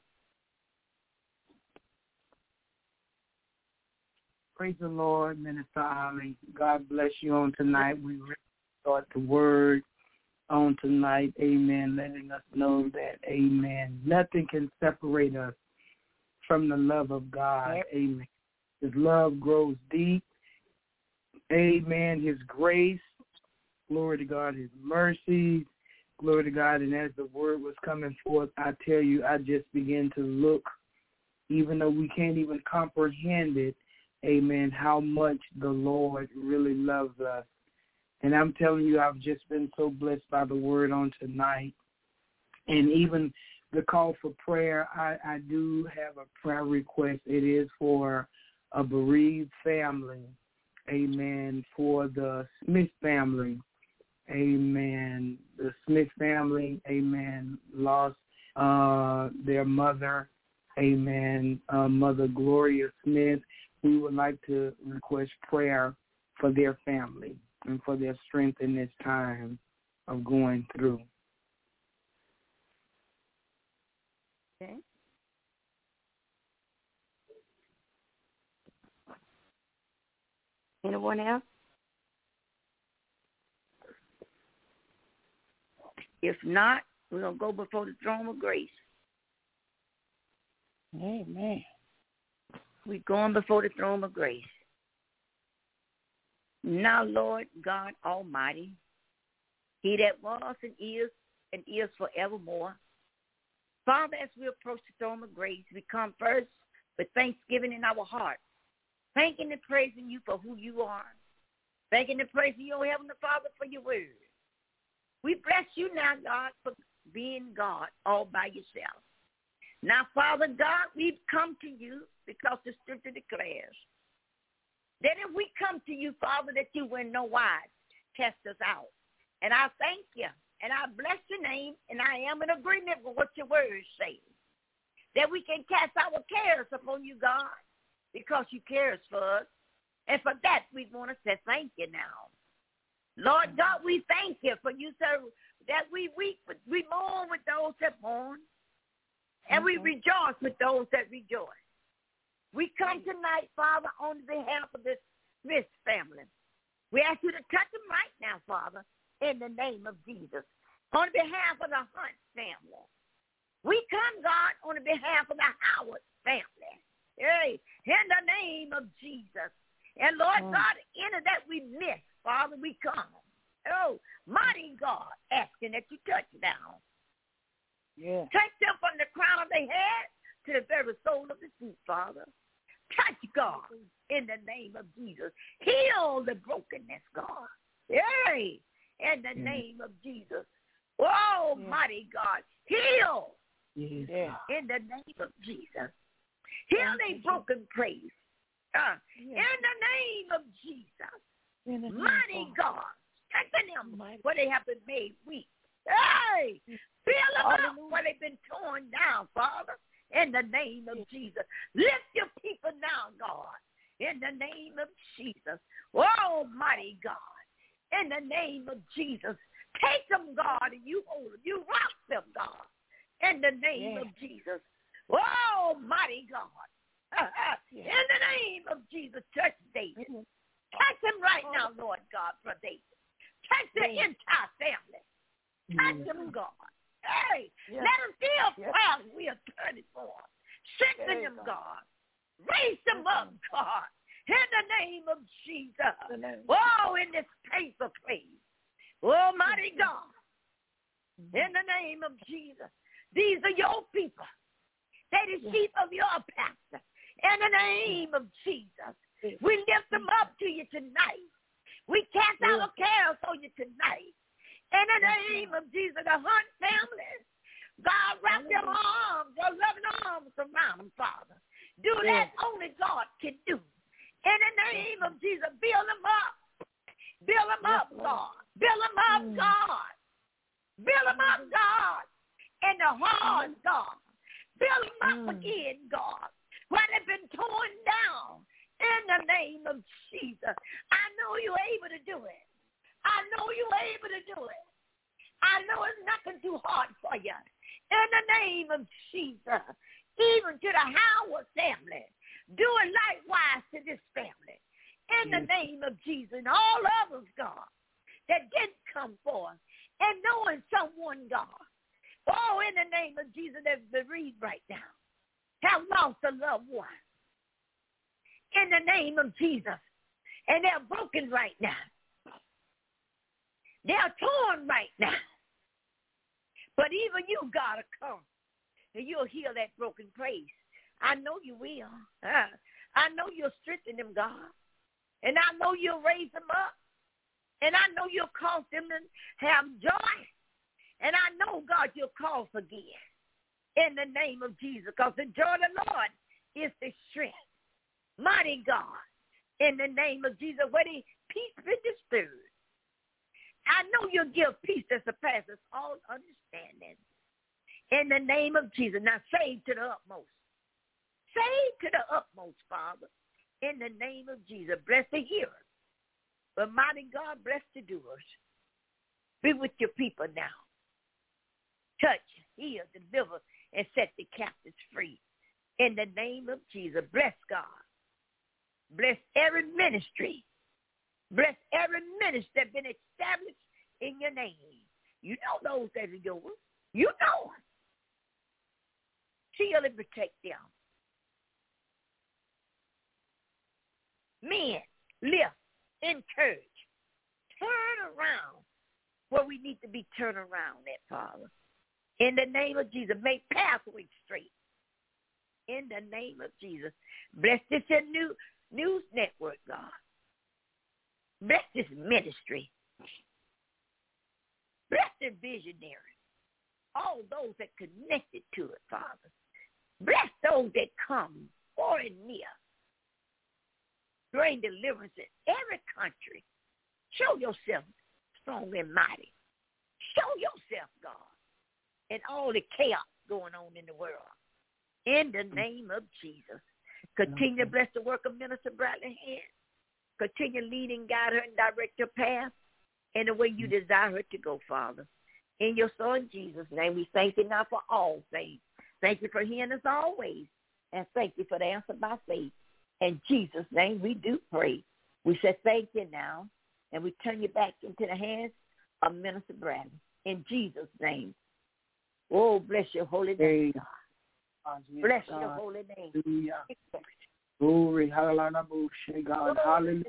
Praise the Lord, Minister Ali. God bless you on tonight. We really start the word on tonight. Amen. Letting us know that, amen, nothing can separate us from the love of God. Amen. His love grows deep. Amen. His grace. Glory to God, his mercies, glory to God. And as the word was coming forth, I tell you, I just began to look, even though we can't even comprehend it, amen, how much the Lord really loves us. And I'm telling you, I've just been so blessed by the word on tonight. And even the call for prayer, I, I do have a prayer request. It is for a bereaved family, amen, for the Smith family. Amen. The Smith family, amen, lost uh, their mother, amen, uh, Mother Gloria Smith. We would like to request prayer for their family and for their strength in this time of going through. Okay. Anyone else? If not, we're going to go before the throne of grace. Amen. We're going before the throne of grace. Now, Lord God Almighty, he that was and is and is forevermore. Father, as we approach the throne of grace, we come first with thanksgiving in our heart, thanking and praising you for who you are, thanking and praising you, Heavenly Father, for your word. We bless you now, God, for being God all by yourself. Now, Father God, we've come to you because the scripture declares that if we come to you, Father, that you will in no wise test us out. And I thank you, and I bless your name, and I am in agreement with what your words say, that we can cast our cares upon you, God, because you care for us. And for that, we want to say thank you now. Lord God, we thank you for you, sir, that we weep, we mourn with those that mourn, and we rejoice with those that rejoice. We come tonight, Father, on behalf of this Smith family. We ask you to touch them right now, Father, in the name of Jesus. On behalf of the Hunt family, we come, God, on behalf of the Howard family. Hey, in the name of Jesus. And Lord mm. God, any that we miss, Father, we come. Oh, mighty God, asking that you touch down. Yeah. Touch them from the crown of their head to the very sole of the feet, Father. Touch, God, in the name of Jesus. Heal the brokenness, God. Yay, in the yeah. name of Jesus. Oh, yeah. mighty God, heal yeah. in the name of Jesus. Heal their broken praise. Uh, yeah. In the name of Jesus. In the name mighty of God. God, strengthen them mighty. Where they have been made weak. Hey, fill them up where they've been torn down, Father. In the name of Jesus. Lift your people now, God. In the name of Jesus. Oh, mighty God. In the name of Jesus. Take them, God, and you hold them. You rock them, God. In the name yeah. of Jesus. Oh, mighty God. yeah. In the name of Jesus, touch David. Mm-hmm. Touch him right oh. now, Lord God, for David. Touch the yeah. entire family. Touch mm-hmm. him, God. Hey, yes. let him feel yes. proud we are turning for him. Strengthen him, God. Raise him up, God. In the name of Jesus. Oh, in this painful place. Almighty God. In the name of Jesus. These are your people. They the sheep of your pastor. In the name of Jesus. We lift them up to you tonight. We cast our cares on you tonight. In the name of Jesus, the Hunt family, God, wrap your arms, your loving arms around them, Father. Do that only God can do. In the name of Jesus, build them up. Build them up, God. Build them up, God. Build them up, God. In the heart, God. Build them up again, God. Where they've been torn down. In the name of Jesus. I know you're able to do it. I know you're able to do it. I know it's nothing too hard for you. In the name of Jesus, even to the Howard family, do it likewise to this family. In the name of Jesus, and all of us, God, that didn't come forth, and knowing someone, God, oh, in the name of Jesus, that's bereaved right now, have lost a loved one. In the name of Jesus, and they're broken right now. They're torn right now. But even you, God, will come, and you'll heal that broken place. I know you will. Uh, I know you'll strengthen them, God. And I know you'll raise them up. And I know you'll cause them to have joy. And I know, God, you'll cause again. In the name of Jesus. Because the joy of the Lord is the strength. Mighty God. In the name of Jesus. Where the peace be disturbed. I know you'll give peace that surpasses all understanding. In the name of Jesus. Now save to the utmost. Save to the utmost, Father. In the name of Jesus. Bless the hearers. But mighty God, bless the doers. Be with your people now. Touch, heal, deliver, and set the captives free. In the name of Jesus. Bless God. Bless every ministry. Bless every ministry that's been established in your name. You know those that are yours. You know them. Shield and protect them. Men, lift, encourage, turn around where we need to be turned around at, Father. In the name of Jesus, make pathways straight. In the name of Jesus. Bless this new news network, God. Bless this ministry. Bless the visionary. All those that connected to it, Father. Bless those that come far and near. Bring deliverance in every country. Show yourself strong and mighty. Show yourself, God, in all the chaos going on in the world. In the name of Jesus. Continue to bless the work of Minister Bradley Hand. Continue to lead and guide her and direct her path in the way you desire her to go, Father. In your Son, Jesus' name, we thank you now for all things. Thank you for hearing us always. And thank you for the answer by faith. In Jesus' name, we do pray. We say thank you now. And we turn you back into the hands of Minister Bradley. In Jesus' name. Oh, bless your holy name, God. Yes, Bless God. your holy name. Hallelujah. Glory, hallelujah, God. Hallelujah.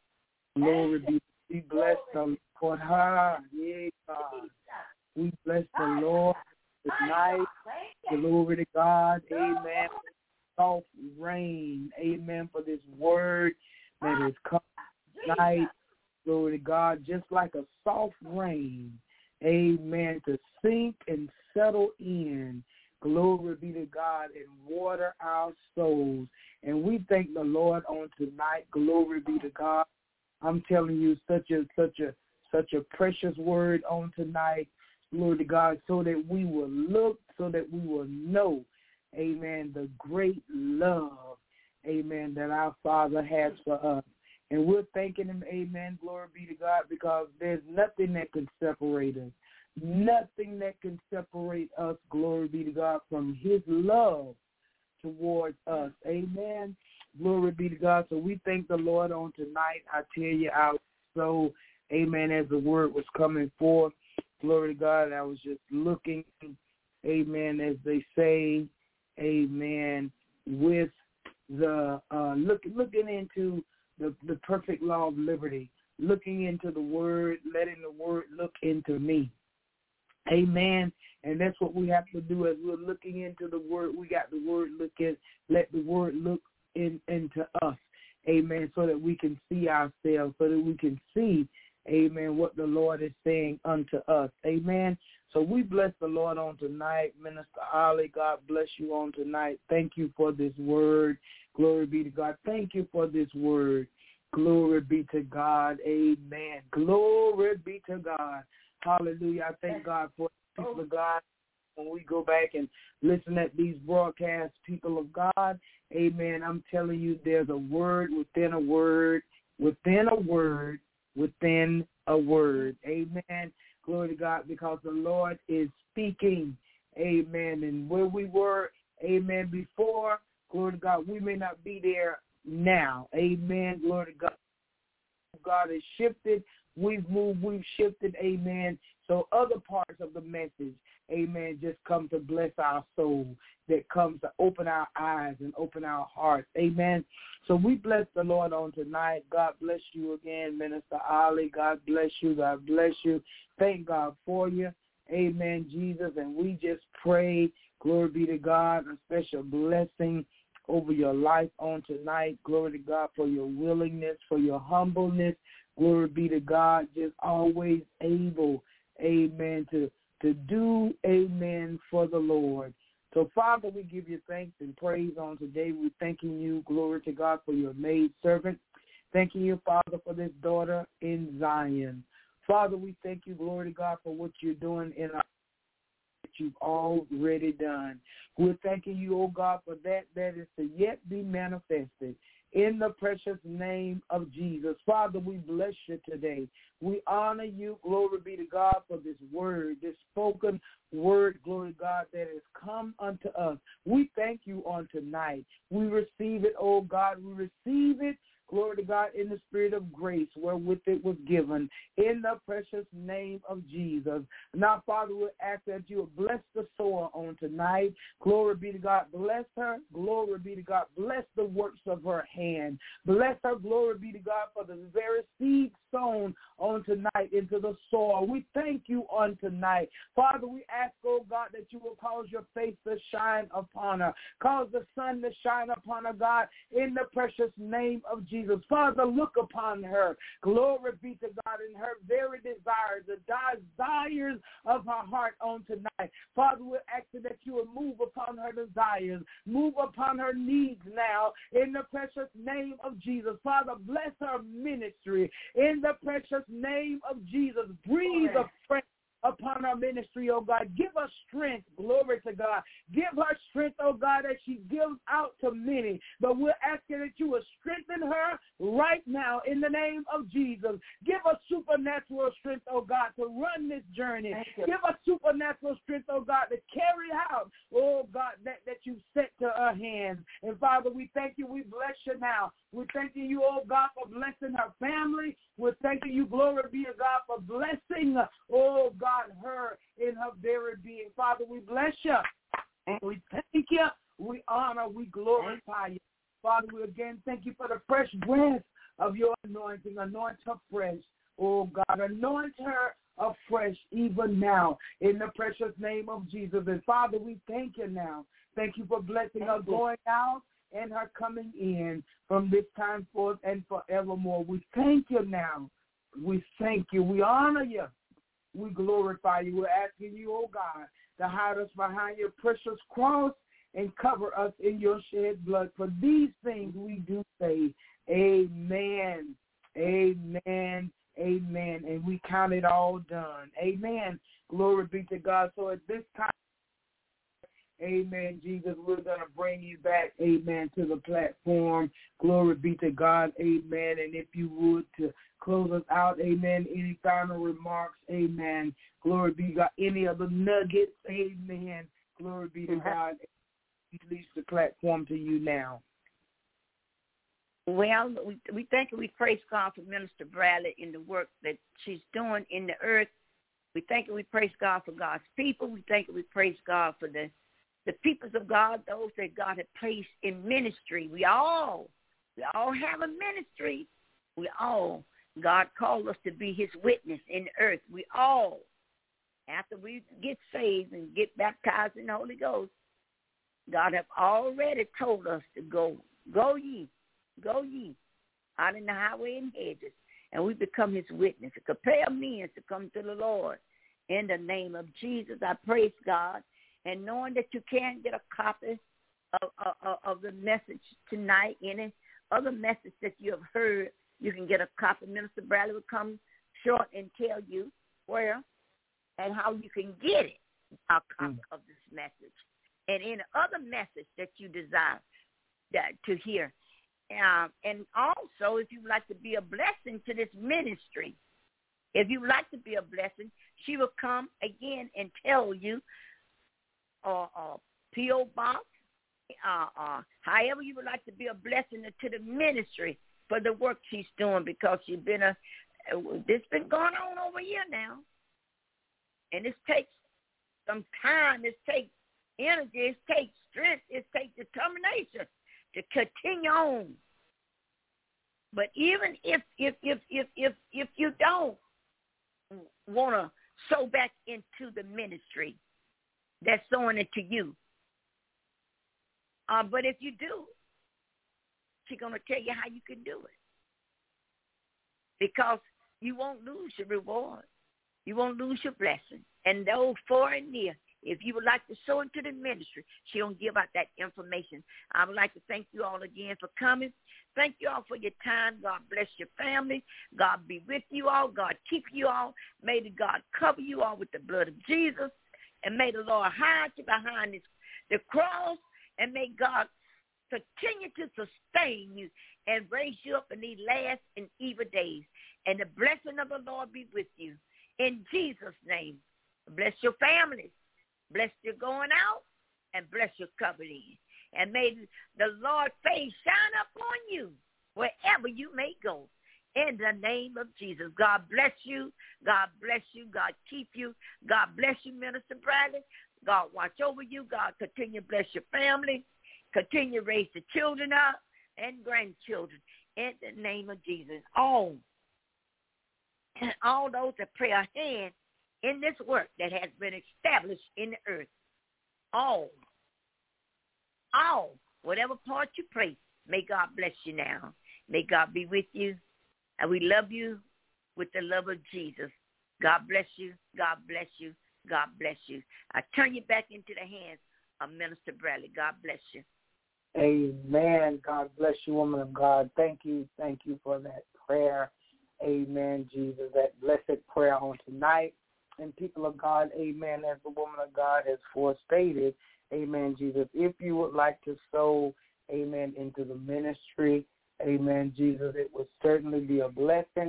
Glory be. We bless the Lord. Yeah, God. We bless the Lord tonight. Glory to God. Amen. Soft rain. Amen. For this word that has come tonight. Glory to God. Just like a soft rain. Amen. To sink and settle in. Glory be to God and water our souls. And we thank the Lord on tonight. Glory be to God. I'm telling you, such a such a such a precious word on tonight. Glory to God, so that we will look, so that we will know, amen, the great love, amen, that our Father has for us. And we're thanking him, amen, glory be to God, because there's nothing that can separate us. Nothing that can separate us, glory be to God, from his love towards us. Amen. Glory be to God. So we thank the Lord on tonight. I tell you, I was so, amen, as the word was coming forth. Glory to God. I was just looking, amen, as they say, amen, with the, uh, look, looking into the, the perfect law of liberty, looking into the word, letting the word look into me. Amen. And that's what we have to do as we're looking into the word. We got the word look at, let the word look in, into us. Amen. So that we can see ourselves, so that we can see, amen, what the Lord is saying unto us. Amen. So we bless the Lord on tonight. Minister Ali, God bless you on tonight. Thank you for this word. Glory be to God. Thank you for this word. Glory be to God. Amen. Glory be to God. Hallelujah. I thank God for the people of God. When we go back and listen at these broadcasts, people of God, amen, I'm telling you, there's a word within a word, within a word, within a word. Amen. Glory to God, because the Lord is speaking. Amen. And where we were, amen, before, glory to God, we may not be there now. Amen. Glory to God. God has shifted. We've moved, we've shifted, amen. So other parts of the message, amen, just come to bless our soul, that comes to open our eyes and open our hearts, amen. So we bless the Lord on tonight. God bless you again, Minister Ali. God bless you. God bless you. Thank God for you, amen, Jesus. And we just pray, glory be to God, a special blessing over your life on tonight. Glory to God for your willingness, for your humbleness. Glory be to God, just always able, amen, to, to do, amen, for the Lord. So, Father, we give you thanks and praise on today. We're thanking you, glory to God, for your maid servant. Thanking you, Father, for this daughter in Zion. Father, we thank you, glory to God, for what you're doing in our that you've already done. We're thanking you, oh God, for that that is to yet be manifested. In the precious name of Jesus. Father, we bless you today. We honor you, glory be to God, for this word, this spoken word, glory to God, that has come unto us. We thank you on tonight. We receive it, oh God. We receive it, glory to God, in the spirit of grace wherewith it was given, in the precious name of Jesus. Now, Father, we ask that you will bless the sower on tonight. Glory be to God. Bless her. Glory be to God. Bless the works of her hand. Bless her. Glory be to God for the very seed sown on tonight into the soil. We thank you on tonight. Father, we ask, oh God, that you will cause your face to shine upon her. Cause the sun to shine upon her, God, in the precious name of Jesus. Jesus. Father, look upon her. Glory be to God in her very desires, the desires of her heart on tonight. Father, we're asking that you will move upon her desires, move upon her needs now in the precious name of Jesus. Father, bless her ministry in the precious name of Jesus. Breathe a fresh upon our ministry, oh God. Give us strength, glory to God. Give her strength, oh God, as she gives out to many. But we're asking that you will strengthen her right now in the name of Jesus. Give us supernatural strength, oh God, to run this journey. Give us supernatural strength, oh God, to carry out, oh God, that, that you set to our hands. And Father, we thank you. We bless you now. We're thanking you, oh God, for blessing her family. We're thanking you, glory be to God, for blessing, oh God, her in her very being. Father, we bless you. And we thank you. We honor. We glorify you. Father, we again thank you for the fresh breath of your anointing. Anoint her fresh. Oh, God, anoint her afresh even now in the precious name of Jesus. And, Father, we thank you now. Thank you for blessing her going out and her coming in from this time forth and forevermore. We thank you now. We thank you. We honor you. We glorify you. We're asking you, oh, God, to hide us behind your precious cross and cover us in your shed blood. For these things we do say, amen, amen, amen. And we count it all done. Amen. Glory be to God. So at this time, amen, Jesus, we're going to bring you back, amen, to the platform. Glory be to God, amen. And if you would, to close us out, amen, any final remarks, amen. Glory be to God. Any other nuggets, amen. Glory be to God. Release the platform to you now. Well, we, we thank and we praise God for Minister Bradley in the work that she's doing in the earth. We thank and we praise God for God's people. We thank and we praise God for the, the peoples of God, those that God had placed in ministry. We all, we all have a ministry. We all, God called us to be his witness in the earth. We all, after we get saved and get baptized in the Holy Ghost, God have already told us to go. Go ye, go ye out in the highway and hedges, and we become his witness. To compel men to come to the Lord. In the name of Jesus, I praise God. And knowing that you can get a copy of, of, of the message tonight, any other message that you have heard, you can get a copy. Minister Bradley will come short and tell you where and how you can get it, a copy mm. of this message. And any other message that you desire that, to hear. Um, and also, if you would like to be a blessing to this ministry, if you would like to be a blessing, she will come again and tell you, uh, uh, P O Box, uh, uh, however you would like to be a blessing to the ministry for the work she's doing, because she's been a, this been going on over a year now. And this takes some time, this takes energy, it takes strength, it takes determination to continue on. But even if if if if if, if you don't want to sow back into the ministry, that's sowing it to you. Uh, but if you do, she's going to tell you how you can do it. Because you won't lose your reward. You won't lose your blessing. And those far and near, if you would like to sow into the ministry, she'll give out that information. I would like to thank you all again for coming. Thank you all for your time. God bless your family. God be with you all. God keep you all. May the God cover you all with the blood of Jesus. And may the Lord hide you behind this, the cross. And may God continue to sustain you and raise you up in these last and evil days. And the blessing of the Lord be with you. In Jesus' name, bless your families. Bless your going out, and bless your coming in. And may the Lord's face shine upon you wherever you may go. In the name of Jesus. God bless you. God bless you. God keep you. God bless you, Minister Bradley. God watch over you. God continue to bless your family. Continue to raise the children up and grandchildren. In the name of Jesus. All, and all those that pray a hand in this work that has been established in the earth. All, all, whatever part you pray, may God bless you now. May God be with you. And we love you with the love of Jesus. God bless you. God bless you. God bless you. I turn you back into the hands of Minister Bradley. God bless you. Amen. God bless you, woman of God. Thank you. Thank you for that prayer. Amen, Jesus. That blessed prayer on tonight. And people of God, amen, as the woman of God has forestated, amen, Jesus, if you would like to sow, amen, into the ministry, amen, Jesus, it would certainly be a blessing.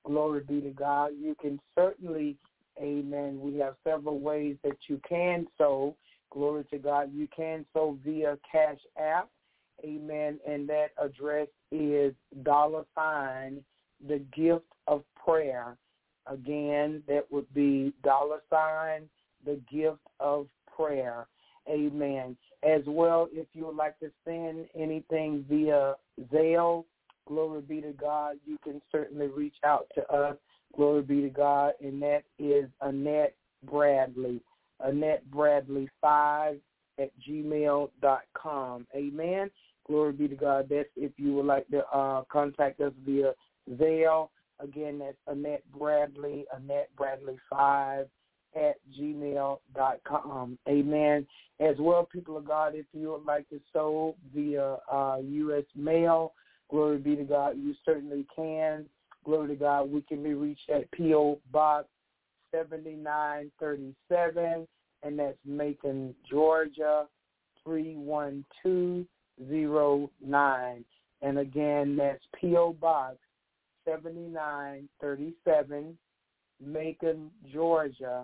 Glory be to God. You can certainly, amen, we have several ways that you can sow. Glory to God. You can sow via Cash App, amen, and that address is dollar sign the gift of prayer. Again, that would be dollar sign the gift of prayer. Amen. As well, if you would like to send anything via Zelle, glory be to God, you can certainly reach out to us. Glory be to God, and that is Annette Bradley. Annette Bradley five at gmail dot com. Amen. Glory be to God. That's if you would like to uh, contact us via Zelle. Again, that's Annette Bradley, Annette Bradley five at gmail dot com. Amen. As well, people of God, if you would like to sow via uh, U S mail, glory be to God, you certainly can. Glory to God. We can be reached at P O. Box seventy-nine thirty-seven, and that's Macon, Georgia, three one two zero nine. And again, that's P O. Box seventy-nine thirty-seven, Macon, Georgia,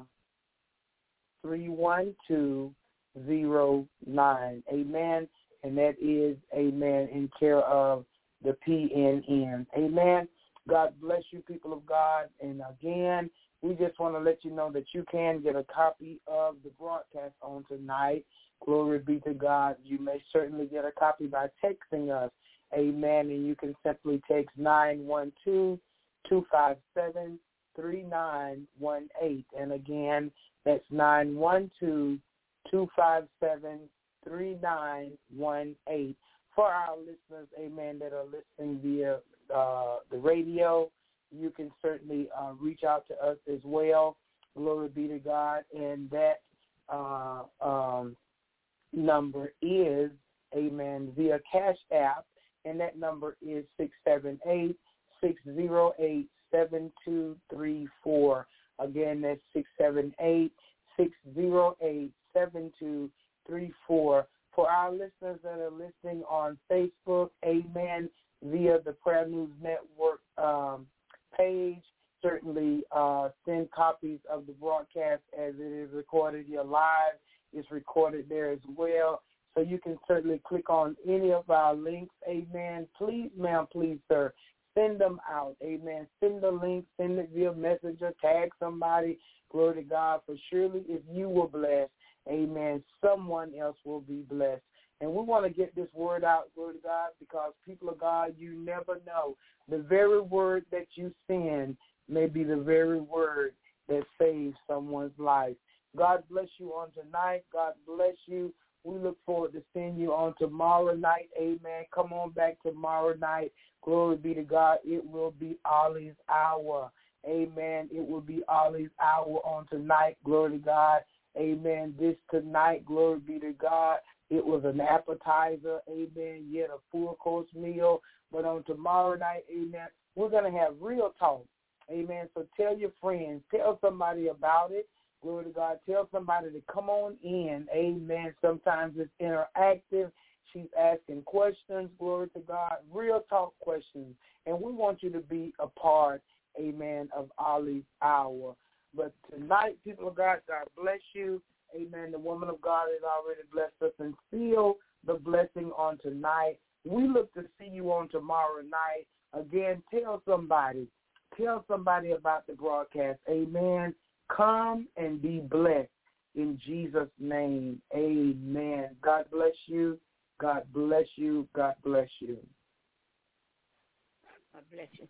three one two zero nine. Amen. And that is, amen, in care of the P N N. Amen. God bless you, people of God. And again, we just want to let you know that you can get a copy of the broadcast on tonight. Glory be to God. You may certainly get a copy by texting us. Amen. And you can simply text nine one two, two five seven, three nine one eight. And again, that's nine one two, two five seven, three nine one eight. For our listeners, amen, that are listening via uh, the radio, you can certainly uh, reach out to us as well. Glory be to God. And that uh, um, number is, amen, via Cash App. And that number is six seven eight, six zero eight, seven two three four. Again, that's six seven eight, six zero eight, seven two three four. For our listeners that are listening on Facebook, amen, via the Prayer News Network um, page, certainly uh, send copies of the broadcast as it is recorded here live. It's recorded there as well. So you can certainly click on any of our links, amen. Please, ma'am, please, sir, send them out, amen. Send the link, send it via messenger, tag somebody, glory to God. For surely if you were blessed, amen, someone else will be blessed. And we want to get this word out, glory to God, because people of God, you never know. The very word that you send may be the very word that saves someone's life. God bless you on tonight. God bless you. We look forward to seeing you on tomorrow night. Amen. Come on back tomorrow night. Glory be to God. It will be Ollie's hour. Amen. It will be Ollie's hour on tonight. Glory to God. Amen. This tonight, glory be to God. It was an appetizer. Amen. Yet a full course meal. But on tomorrow night, amen, we're going to have real talk. Amen. So tell your friends. Tell somebody about it. Glory to God. Tell somebody to come on in. Amen. Sometimes it's interactive. She's asking questions. Glory to God. Real talk questions. And we want you to be a part, amen, of Ollie's hour. But tonight, people of God, God bless you. Amen. The woman of God has already blessed us and seal the blessing on tonight. We look to see you on tomorrow night. Again, tell somebody. Tell somebody about the broadcast. Amen. Come and be blessed in Jesus' name. Amen. God bless you. God bless you. God bless you. God bless you.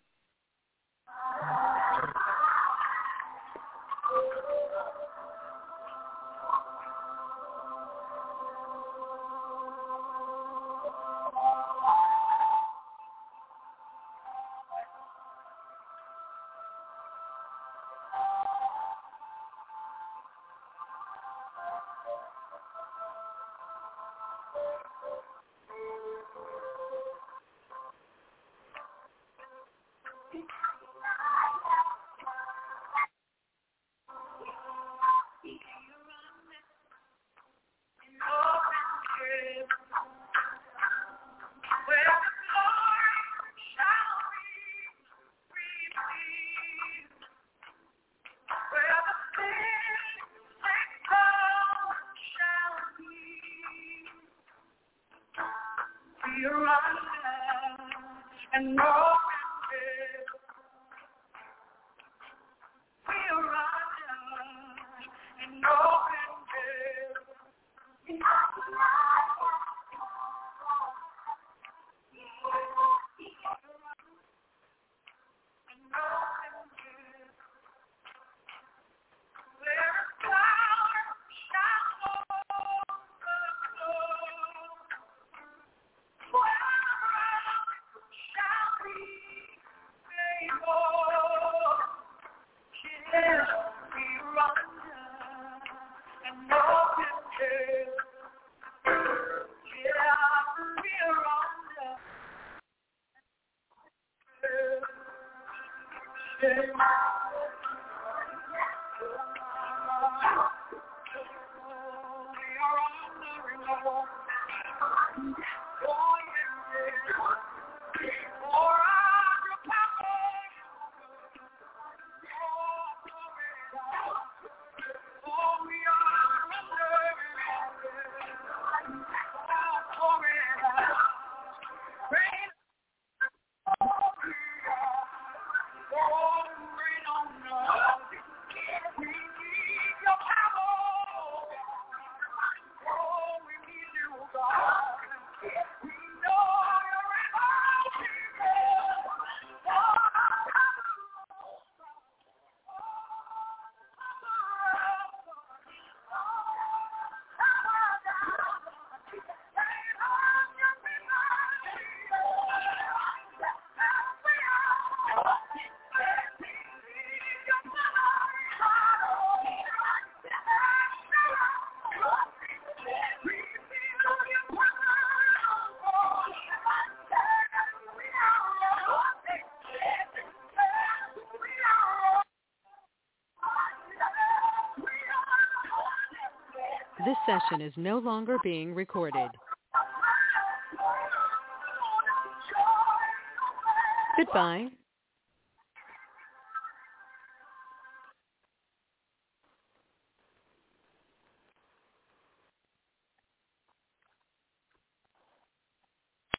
This session is no longer being recorded. Goodbye.